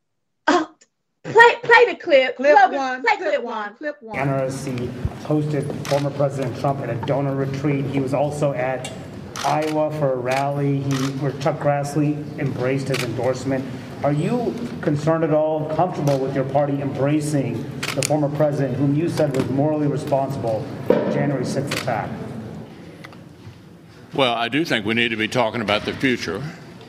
Play the clip.
Clip
one.
NRSC
hosted former President Trump at a donor retreat. He was also at Iowa for a rally where Chuck Grassley embraced his endorsement. Are you concerned at all, comfortable with your party embracing the former president, whom you said was morally responsible for the January 6th attack?
Well, I do think we need to be talking about the future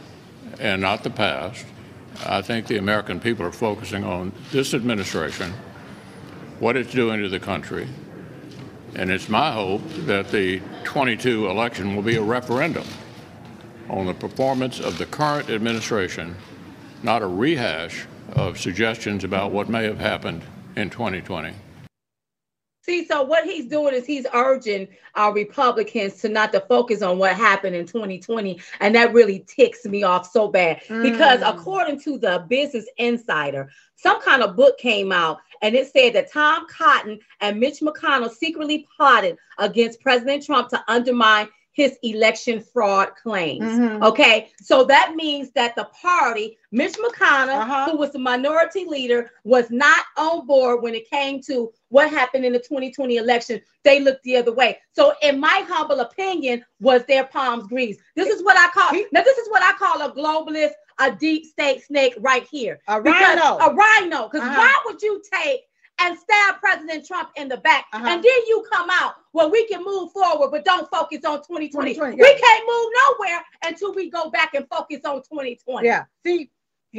and not the past. I think the American people are focusing on this administration, what it's doing to the country, and it's my hope that the 22 election will be a referendum on the performance of the current administration, not a rehash of suggestions about what may have happened in 2020.
See, so what he's doing is he's urging our Republicans to not to focus on what happened in 2020. And that really ticks me off so bad because according to the Business Insider, some kind of book came out and it said that Tom Cotton and Mitch McConnell secretly plotted against President Trump to undermine his election fraud claims. Okay, so that means that the party, Mitch McConnell, who was the minority leader, was not on board when it came to what happened in the 2020 election. They looked the other way. So in my humble opinion, was their palms greased. This is what I call a globalist, a deep state snake right here.
A rhino.
Because why would you take and stab President Trump in the back, and then you come out, well, we can move forward, but don't focus on 2020. We can't move nowhere until we go back and focus on 2020.
Yeah, see,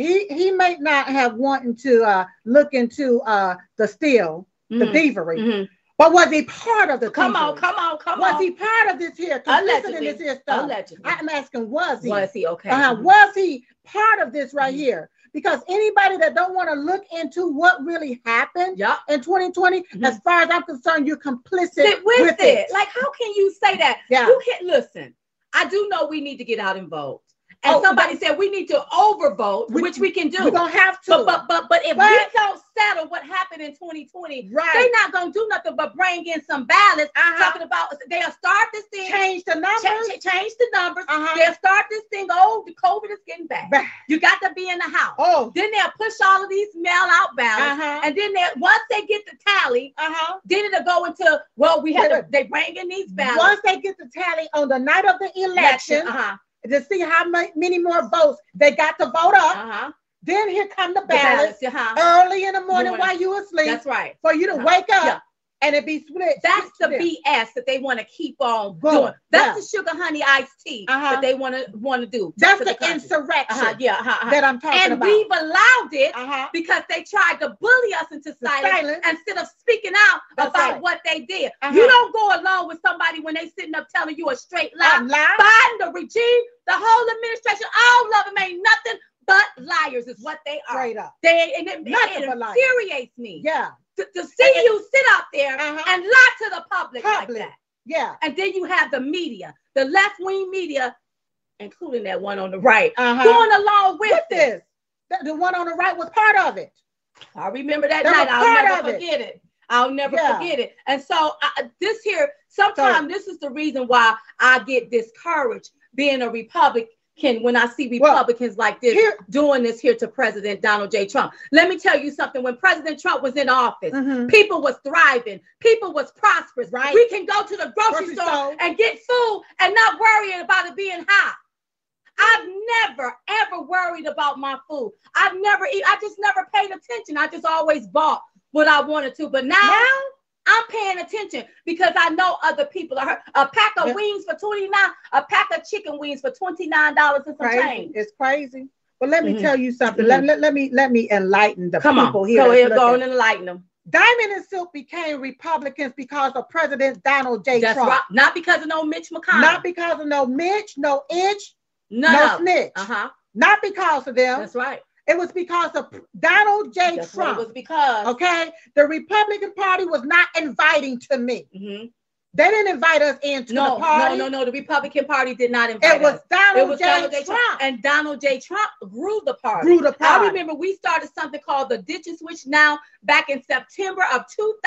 he may not have wanted to look into the steal, the thievery, but was he part of the
Come on.
Was he part of this here?
Allegedly.
This here stuff?
Allegedly.
I'm asking, was he?
Was he? Okay.
Was he part of this right here? Because anybody that don't want to look into what really happened in 2020, as far as I'm concerned, you're complicit with it.
Like, how can you say that?
Yeah.
You can't listen. I do know we need to get out and vote. And somebody said we need to overvote, which we can do.
We're gonna have to.
But if we don't settle what happened in 2020, they're not gonna do nothing but bring in some ballots talking about they'll start this thing.
Change the numbers.
Change the numbers. They'll start this thing. Oh, the COVID is getting bad. You got to be in the house. Then they'll push all of these mail-out ballots. And then once they get the tally, then it'll go into, well, they bring in these ballots.
Once they get the tally on the night of the election, to see how many more votes they got to vote up. Then here come the ballots early in the morning while you asleep.
That's right.
For you to wake up and it be split.
That's the BS that they want to keep on doing. That's the sugar honey iced tea that they want to do.
That's the insurrection that I'm talking about.
And we've allowed it because they tried to bully us into silence instead of speaking out about what they did. You don't go along with somebody when they sitting up telling you a straight lie. Biden, the regime, the whole administration, all of them ain't nothing but liars is what they are.
Straight up.
It infuriates me.
Yeah.
To see you sit out there and lie to the public like that.
Yeah.
And then you have the media, the left-wing media, including that one on the right, going along with this.
The one on the right was part of it.
I remember that night. I'll never forget it. I'll never forget it. And so this here, sometimes this is the reason why I get discouraged being a Republican when I see Republicans like this doing this here to President Donald J. Trump. Let me tell you something. When President Trump was in office, people was thriving. People was prosperous. Right. We can go to the grocery store and get food and not worry about it being high. I've never, ever worried about my food. I just never paid attention. I just always bought what I wanted to. But now I'm paying attention because I know other people are hurt. A pack of wings for $29, a pack of chicken wings for $29 and some change.
It's crazy. But let me tell you something. Let me enlighten the people here.
Go ahead, go and enlighten them.
Diamond and Silk became Republicans because of President Donald J. Trump.
Right. Not because of no Mitch McConnell.
Not because of no Mitch, no Inch, no snitch. Not because of them.
That's right.
It was because of Donald J.
That's
Trump.
What it was because.
Okay? The Republican Party was not inviting to me. They didn't invite us into the party.
No. The Republican Party did not invite us.
It was Donald J. Trump.
And Donald J. Trump grew the party. I remember we started something called the Ditch and Switch Now back in September of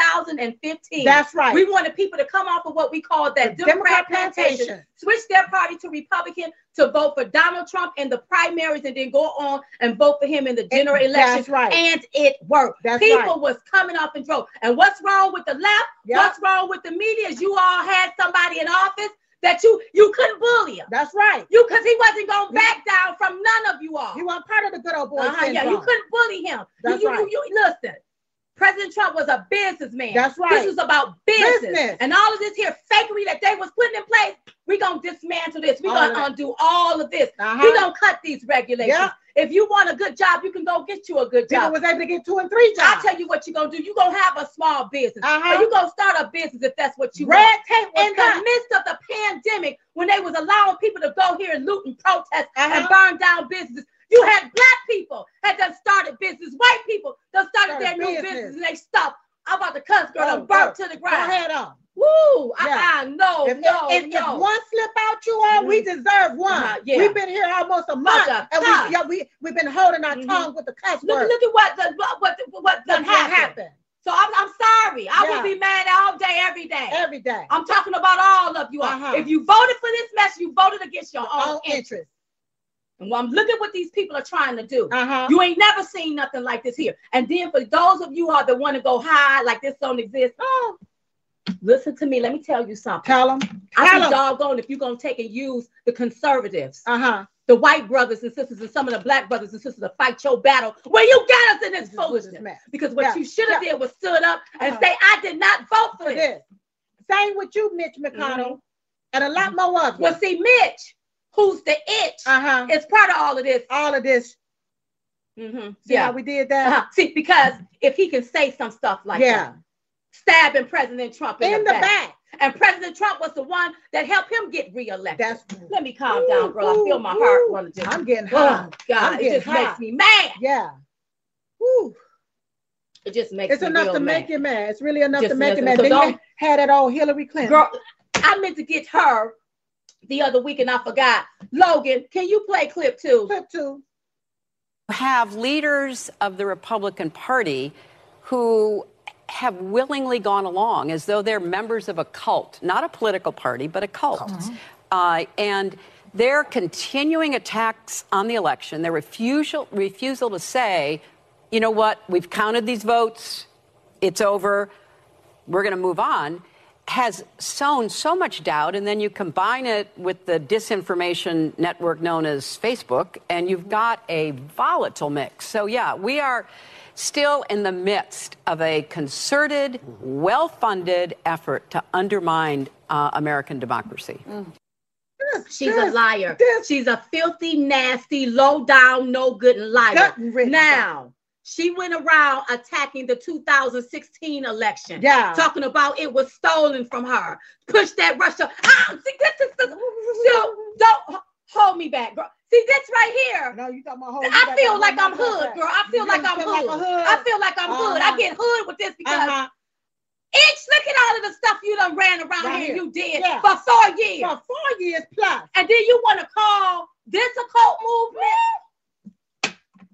2015.
That's right.
We wanted people to come off of what we called that Democrat plantation, switch their party to Republican, to vote for Donald Trump in the primaries and then go on and vote for him in the general election.
That's right.
And it worked. People was coming up and drove. And what's wrong with the left? What's wrong with the media is you all had somebody in office that you couldn't bully him.
That's right.
Because he wasn't going to back down from none of you all.
He wasn't part of the good old boy syndrome.
Yeah, you couldn't bully him.
That's right.
Listen. President Trump was a businessman.
That's right.
This was about business. And all of this here fakery that they was putting in place, we're going to dismantle this. We're going to undo all of this. We're going to cut these regulations. If you want a good job, you can go get you a good job.
People was able to get 2 and 3 jobs.
I'll tell you what you're going to do. You're going to have a small business. And you're going to start a business if that's what you
want.
In the midst of the pandemic, when they was allowing people to go here and loot and protest and burn down businesses, you had black people had done started business. White people done started their new business and they stopped. I'm about to cuss, girl. I'm burnt to the ground.
Go ahead on.
Woo!
No. If one slip out, you all, we deserve one. We've been here almost a month, and we've been holding our tongue with the cuss word.
Look at what done happened. So I'm sorry. I will be mad all day, every day.
Every day.
I'm talking about all of you all. If you voted for this mess, you voted against your own interest. And I'm looking at what these people are trying to do. You ain't never seen nothing like this here. And then for those of you all that want to go high, like this don't exist, listen to me. Let me tell you something.
Tell them.
I be doggone if you're going to take and use the conservatives, the white brothers and sisters and some of the black brothers and sisters to fight your battle when you got us in this foolishness. Because what you should have did was stood up and say, I did not vote for this.
Same with you, Mitch McConnell, and a lot more of you.
Well, see, Mitch, who's the itch, is part of all of this.
All of this. See how we did that?
See, because if he can say some stuff like that, stabbing President Trump in the back. And President Trump was the one that helped him get reelected. Let me calm down, girl. I feel my heart want to just.
I'm getting hot.
Oh, God, it just makes me mad.
Yeah.
It just makes me
It's enough to make you mad. It's really enough to make you mad.
So
then you had that old Hillary Clinton.
Girl, I meant to get her the other week and I forgot. Logan, can you play clip 2?
Clip 2.
Have leaders of the Republican Party who have willingly gone along as though they're members of a cult, not a political party, but a cult. And their continuing attacks on the election, their refusal to say, you know what, we've counted these votes, it's over, we're going to move on, has sown so much doubt. And then you combine it with the disinformation network known as Facebook, and you've got a volatile mix. So, yeah, we are still in the midst of a concerted, well-funded effort to undermine American democracy.
She's a liar. She's a filthy, nasty, low-down, no-good liar. Now, she went around attacking the 2016 election. Talking about it was stolen from her. Push that Russia. See, this is don't hold me back, girl. See, this right here.
No, you talking about
I feel like I'm hood, girl. I feel like I'm hood. I feel like I'm hood. I get hood with this because look at all of the stuff you done ran around here. You did for 4 years.
For 4 years plus.
And then you want to call this a cult movement?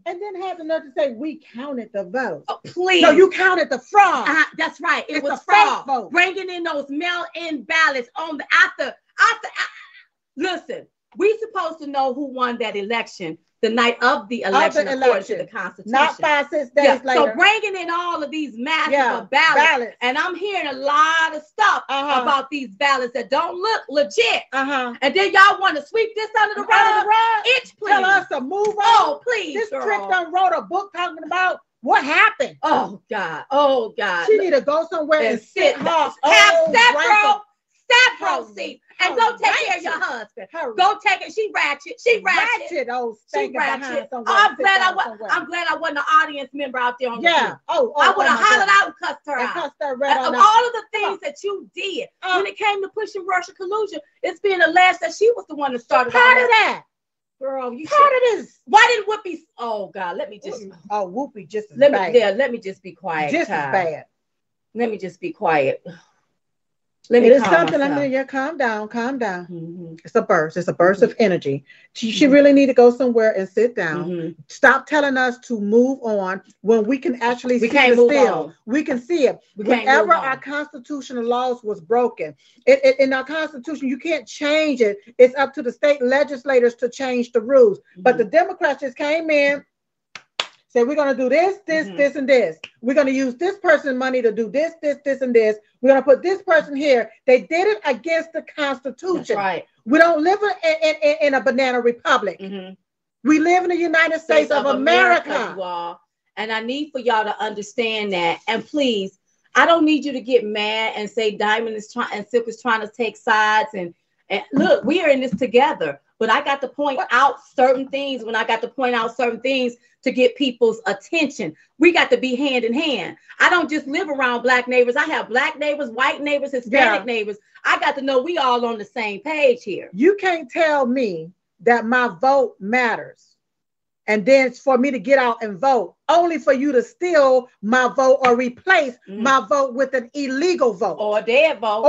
And then had the nerve to say, we counted the votes.
Oh, please.
No, you counted the fraud.
That's right. It was
fraud.
fraud. Bringing in those mail-in ballots on the after. Listen, we supposed to know who won that election the night of the election, according to the Constitution.
Not 5-6 days later.
So bringing in all of these massive ballots, and I'm hearing a lot of stuff about these ballots that don't look legit. And then y'all want to sweep this under the rug? Please.
Tell us to move on.
Oh, please,
This
girl.
trick done wrote a book talking about what happened.
Oh, God. Oh, God.
She need to go somewhere and sit her
step row seat and go take care of your husband. Go take it. She ratchet. She ratchet. I'm glad I wasn't an audience member out there on the street. I would have hollered out and cussed her out. Of all of the things that you did when it came to pushing Russia collusion, it's being alleged that she was the one that started
part of that.
Girl, you
part of this.
Why did Whoopi? Oh God, let me just.
Oh, Whoopi just as bad.
Let me just be quiet.
Just as bad.
Let me just be quiet.
It is something. Calm down. Mm-hmm. It's a burst. It's a burst of energy. She really need to go somewhere and sit down. Stop telling us to move on when we can actually see it still. We can see it. Whenever our constitutional laws was broken, in our constitution, you can't change it. It's up to the state legislators to change the rules. But the Democrats just came in. Say we're going to do this, this, and this. We're going to use this person's money to do this, and this. We're going to put this person here. They did it against the Constitution.
That's right.
We don't live in a banana republic. We live in the United States of America.
You all. And I need for y'all to understand that. And please, I don't need you to get mad and say Diamond is trying and Silk is trying to take sides. And look, we are in this together. But I got to point out certain things to get people's attention. We got to be hand in hand. I don't just live around black neighbors. I have black neighbors, white neighbors, Hispanic neighbors. I got to know we all on the same page here.
You can't tell me that my vote matters. And then for me to get out and vote, only for you to steal my vote or replace my vote with an illegal vote.
Or a dead vote.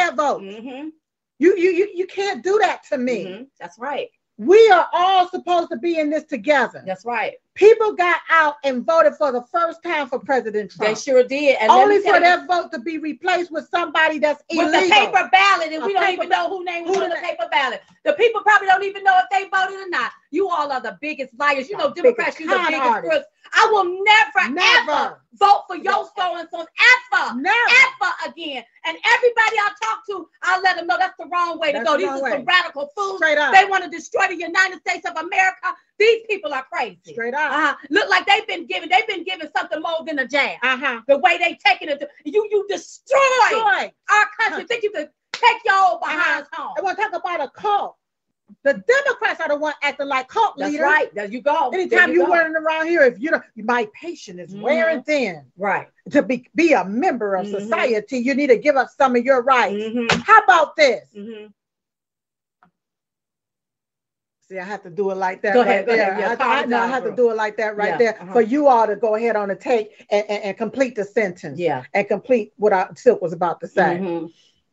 You can't do that to me.
That's right.
We are all supposed to be in this together.
That's right.
People got out and voted for the first time for President Trump.
They sure did. And
only for their vote to be replaced with somebody that's illegal.
With the paper ballot, and we don't even know who named who on the paper ballot. The people probably don't even know if they voted or not. You all are the biggest liars. You know, Democrats, you're the biggest crooks. I will never ever vote for your so-and-so ever again. And everybody I talk to, I'll let them know that's the wrong way to go. These are some radical fools. They want to destroy the United States of America. These people are crazy.
Straight up.
Look like they've been given something more than a jab. The way they taking it, you destroy our country. Think you could take your old behinds home.
I want to talk about a cult. The Democrats are the one acting like cult leaders.
That's right. There you go.
Anytime you're running around here, if you don't, my patience is wearing thin.
Right.
To be a member of society, you need to give up some of your rights. How about this? See, I have to do it like that. Go ahead. Yeah, I know I have to do it like that right there for you all to go ahead on the tape and complete the sentence.
Yeah.
And complete what Silk was about to say.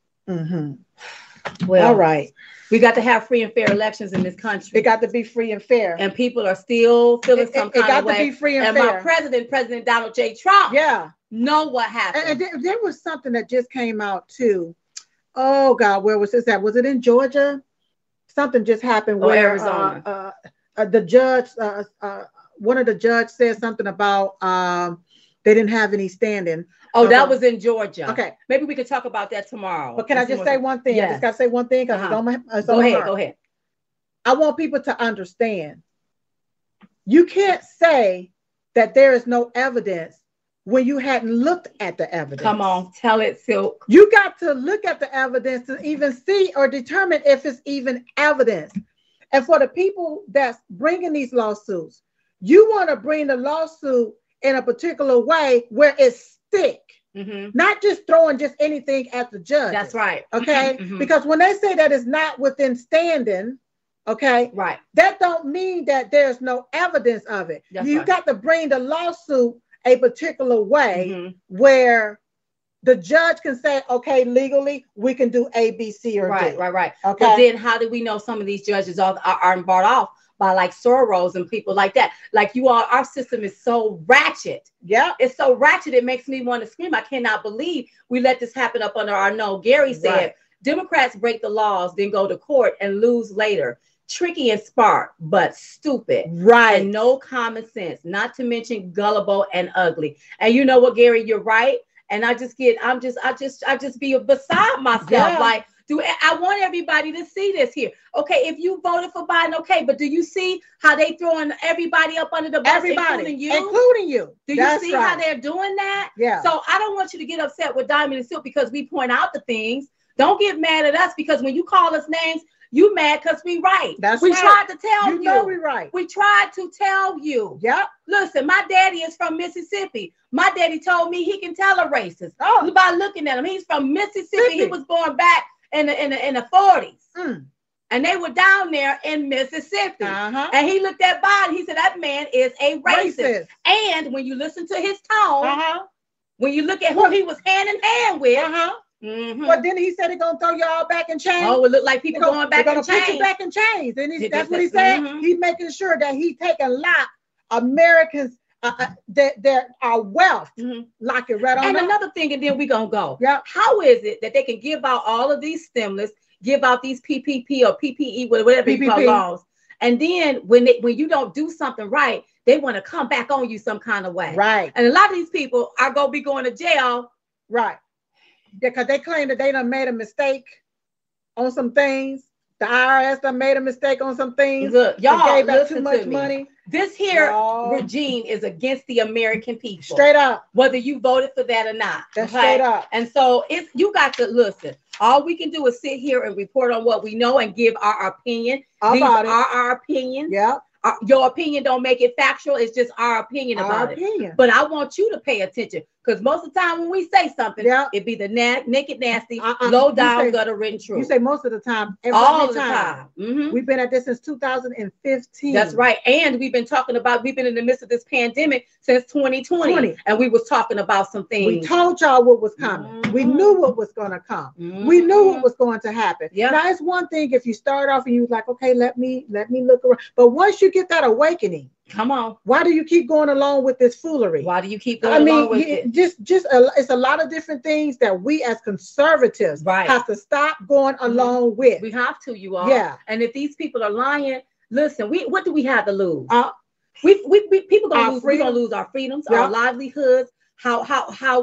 Well,
all right.
We got to have free and fair elections in this country.
It got to be free and fair.
And people are still feeling some kind of way. It got to
be free and fair.
My President Donald J. Trump, know what happened.
And there was something that just came out too. Oh God, where was this at? Was it in Georgia? Something just happened where
Arizona.
The judge, one of the judges said something about they didn't have any standing.
Oh, that was in Georgia.
Okay.
Maybe we could talk about that tomorrow.
But can I just say one thing? I just got to say one thing because
Go ahead.
I want people to understand. You can't say that there is no evidence when you hadn't looked at the evidence.
Come on, tell it, Silk.
You got to look at the evidence to even see or determine if it's even evidence. And for the people that's bringing these lawsuits, you want to bring the lawsuit in a particular way where it's stick, not just throwing just anything at the judge.
That's right.
Okay, because when they say that it's not within standing, okay,
right,
that don't mean that there's no evidence of it. You got to bring the lawsuit a particular way where the judge can say, okay, legally we can do A, B, C, or D.
Right.
Okay.
But then how do we know some of these judges aren't bought off by like Soros and people like that. Like you all, our system is so ratchet.
Yeah.
It's so ratchet. It makes me want to scream. I cannot believe we let this happen up under our nose. Gary said, Democrats break the laws, then go to court and lose later. Tricky and smart, but stupid.
Right.
And no common sense, not to mention gullible and ugly. And you know what, Gary, you're right. And I just be beside myself.
Yeah.
Like, I want everybody to see this here. Okay, if you voted for Biden, okay, but do you see how they throwing everybody up under the bus, including you? Do you see how they're doing that?
Yeah.
So I don't want you to get upset with Diamond and Silk because we point out the things. Don't get mad at us because when you call us names, you mad because we right. We tried to tell you.
You know we right.
We tried to tell you.
Yep.
Listen, my daddy is from Mississippi. My daddy told me he can tell a racist by looking at him. He's from Mississippi. He was born back in the 40s. And they were down there in Mississippi. And he looked at Biden. He said, that man is a racist. And when you listen to his tone, when you look at who he was hand in hand with,
But then he said he's gonna throw y'all back in chains.
Oh, it look like people going back in chains.
Put you back in chains. And that's what he said. He's making sure that he take a lot Americans that our wealth, lock it right on.
And
up.
another thing, and then we gonna go.
Yeah.
How is it that they can give out all of these stimulus, give out these PPP or PPE, whatever you call loans, and then when you don't do something right, they want to come back on you some kind of way.
Right.
And a lot of these people are gonna be going to jail.
Right. Because they claim that they done made a mistake on some things. The IRS done made a mistake on some things.
Look, y'all
gave out
listen
too much
to me.
money.
This here regime is against the American people.
Straight up.
Whether you voted for that or not.
That's straight up.
And so if you got to listen, all we can do is sit here and report on what we know and give our opinion. These are our opinions.
Yeah.
Your opinion don't make it factual. It's just our opinion about it. But I want you to pay attention because most of the time when we say something, it be the naked, nasty, low down, gutter written truth.
You say most of the time.
All the time.
We've been at this since 2015.
That's right. And we've been in the midst of this pandemic since 2020. And we was talking about some things.
We told y'all what was coming. We knew what was going to come. We knew what was going to happen. Now it's one thing if you start off and you like, okay, let me look around. But once you get that awakening,
come on.
Why do you keep going along with this foolery?
Why do you keep going along with it?
It's a lot of different things that we as conservatives have to stop going along with.
We have to, you all.
Yeah.
And if these people are lying, listen, what do we have to lose? People gonna lose. We're gonna lose our freedoms, our livelihoods, how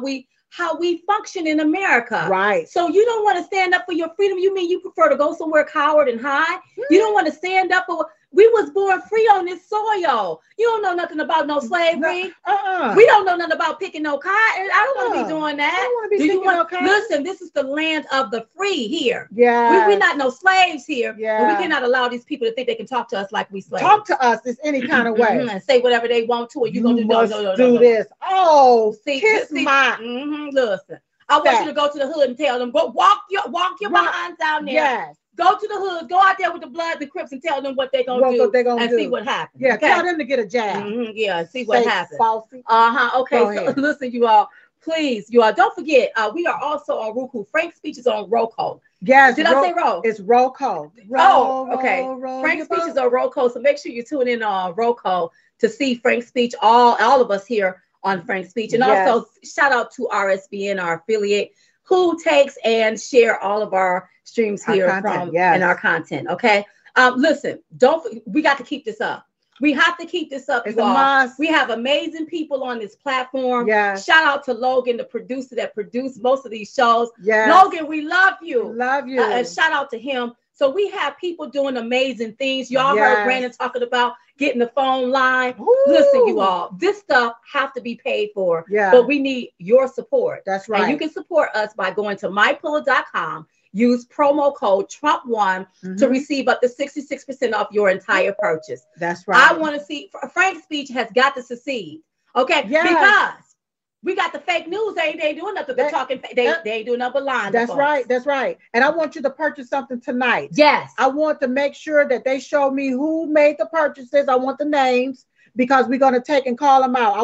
we function in America.
Right.
So you don't want to stand up for your freedom. You mean you prefer to go somewhere coward and hide? You don't want to stand up for. We was born free on this soil. You don't know nothing about no slavery. We don't know nothing about picking no cotton. I don't want to be doing that.
I don't want to be picking no cotton.
Listen, this is the land of the free here.
Yeah.
We're not no slaves here.
Yeah.
But we cannot allow these people to think they can talk to us like we slaves.
Talk to us in any kind of way.
And say whatever they want to, or you're going to
do this. Oh, kiss my.
Listen, I want you to go to the hood and tell them, go walk your behinds down there.
Yes.
Go to the hood, go out there with the Bloods and Crips and tell them what they're going to do and see what happens.
Yeah, tell them to get a jab.
See what happens.
Falsy.
Okay, so listen, you all, please, you all, don't forget, we are also on Roku. Frank's Speech is on Roku.
Yes.
Did I say Roku?
It's Roku.
Okay. Frank's Speech is on Roku, so make sure you tune in on Roku to see Frank's Speech, all of us here on Frank's Speech. And also, shout out to RSBN, our affiliate, who takes and share all of our streams here and our content. Okay. Listen, we got to keep this up. We have to keep this up.
It's a must.
We have amazing people on this platform.
Yes.
Shout out to Logan, the producer that produced most of these shows.
Yes.
Logan, we love you.
Love you.
And shout out to him. So we have people doing amazing things. Y'all heard Brandon talking about getting the phone line.
Ooh.
Listen, you all, this stuff have to be paid for.
Yeah.
But we need your support.
That's right.
And you can support us by going to mypillow.com. Use promo code Trump1 to receive up to 66% off your entire purchase.
That's right.
I want to see Frank's Speech has got to succeed. Okay.
Yes.
Because we got the fake news. They ain't doing nothing but talking. They ain't doing nothing but lying.
That's right. That's right. And I want you to purchase something tonight.
Yes.
I want to make sure that they show me who made the purchases. I want the names because we're going to take and call them out. I want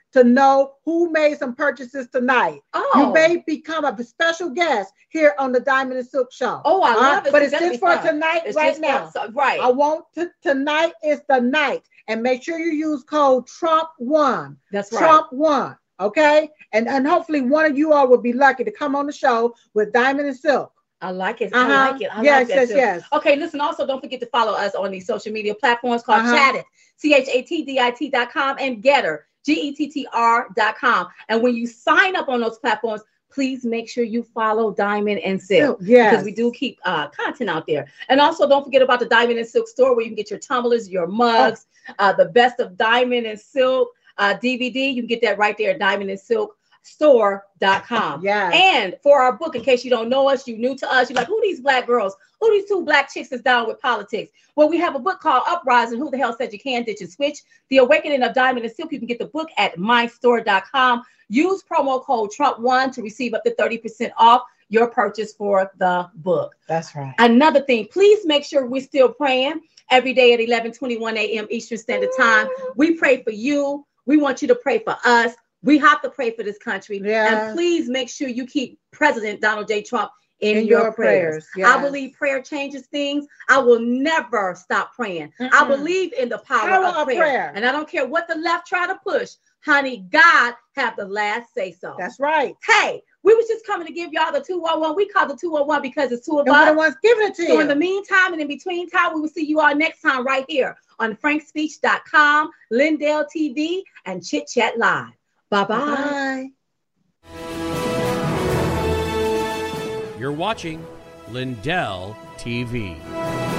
to know who made some purchases tonight.
Oh.
You may become a special guest here on the Diamond and Silk Show.
Oh, I love it.
But it's just for tonight, right now.
Right.
I want tonight is the night. And make sure you use code Trump1.
That's right.
Trump1. Okay? And hopefully one of you all will be lucky to come on the show with Diamond and Silk.
I like it.
I like
it.
Yes.
Okay, listen, also don't forget to follow us on these social media platforms called Chattit, ChatDit.com, and Getter, GETTR.com. And when you sign up on those platforms, please make sure you follow Diamond and Silk.
Yes.
Because we do keep content out there. And also don't forget about the Diamond and Silk store where you can get your tumblers, your mugs, the Best of Diamond and Silk DVD. You can get that right there at Diamond and Silk store.com.
Yeah.
And for our book, in case you don't know us, you new to us, you're like, who these black girls? Who these two black chicks that's down with politics? Well, we have a book called Uprising, Who the Hell Said You Can Ditch and Switch? The Awakening of Diamond and Silk. You can get the book at mystore.com. Use promo code Trump1 to receive up to 30% off your purchase for the book.
That's right.
Another thing, please make sure we're still praying every day at 11:21 a.m. Eastern Standard Time. We pray for you. We want you to pray for us. We have to pray for this country. And please make sure you keep President Donald J. Trump in your prayers.
Yes.
I believe prayer changes things. I will never stop praying. I believe in the power of prayer. And I don't care what the left try to push. Honey, God have the last say so.
That's right.
Hey, we was just coming to give y'all the 201. We call the 201 because it's two of us.
We're the ones giving it to you.
So in the meantime and in between time, we will see you all next time right here on frankspeech.com, Lindell TV, and Chit Chat Live. Bye-bye.
You're watching Lindell TV.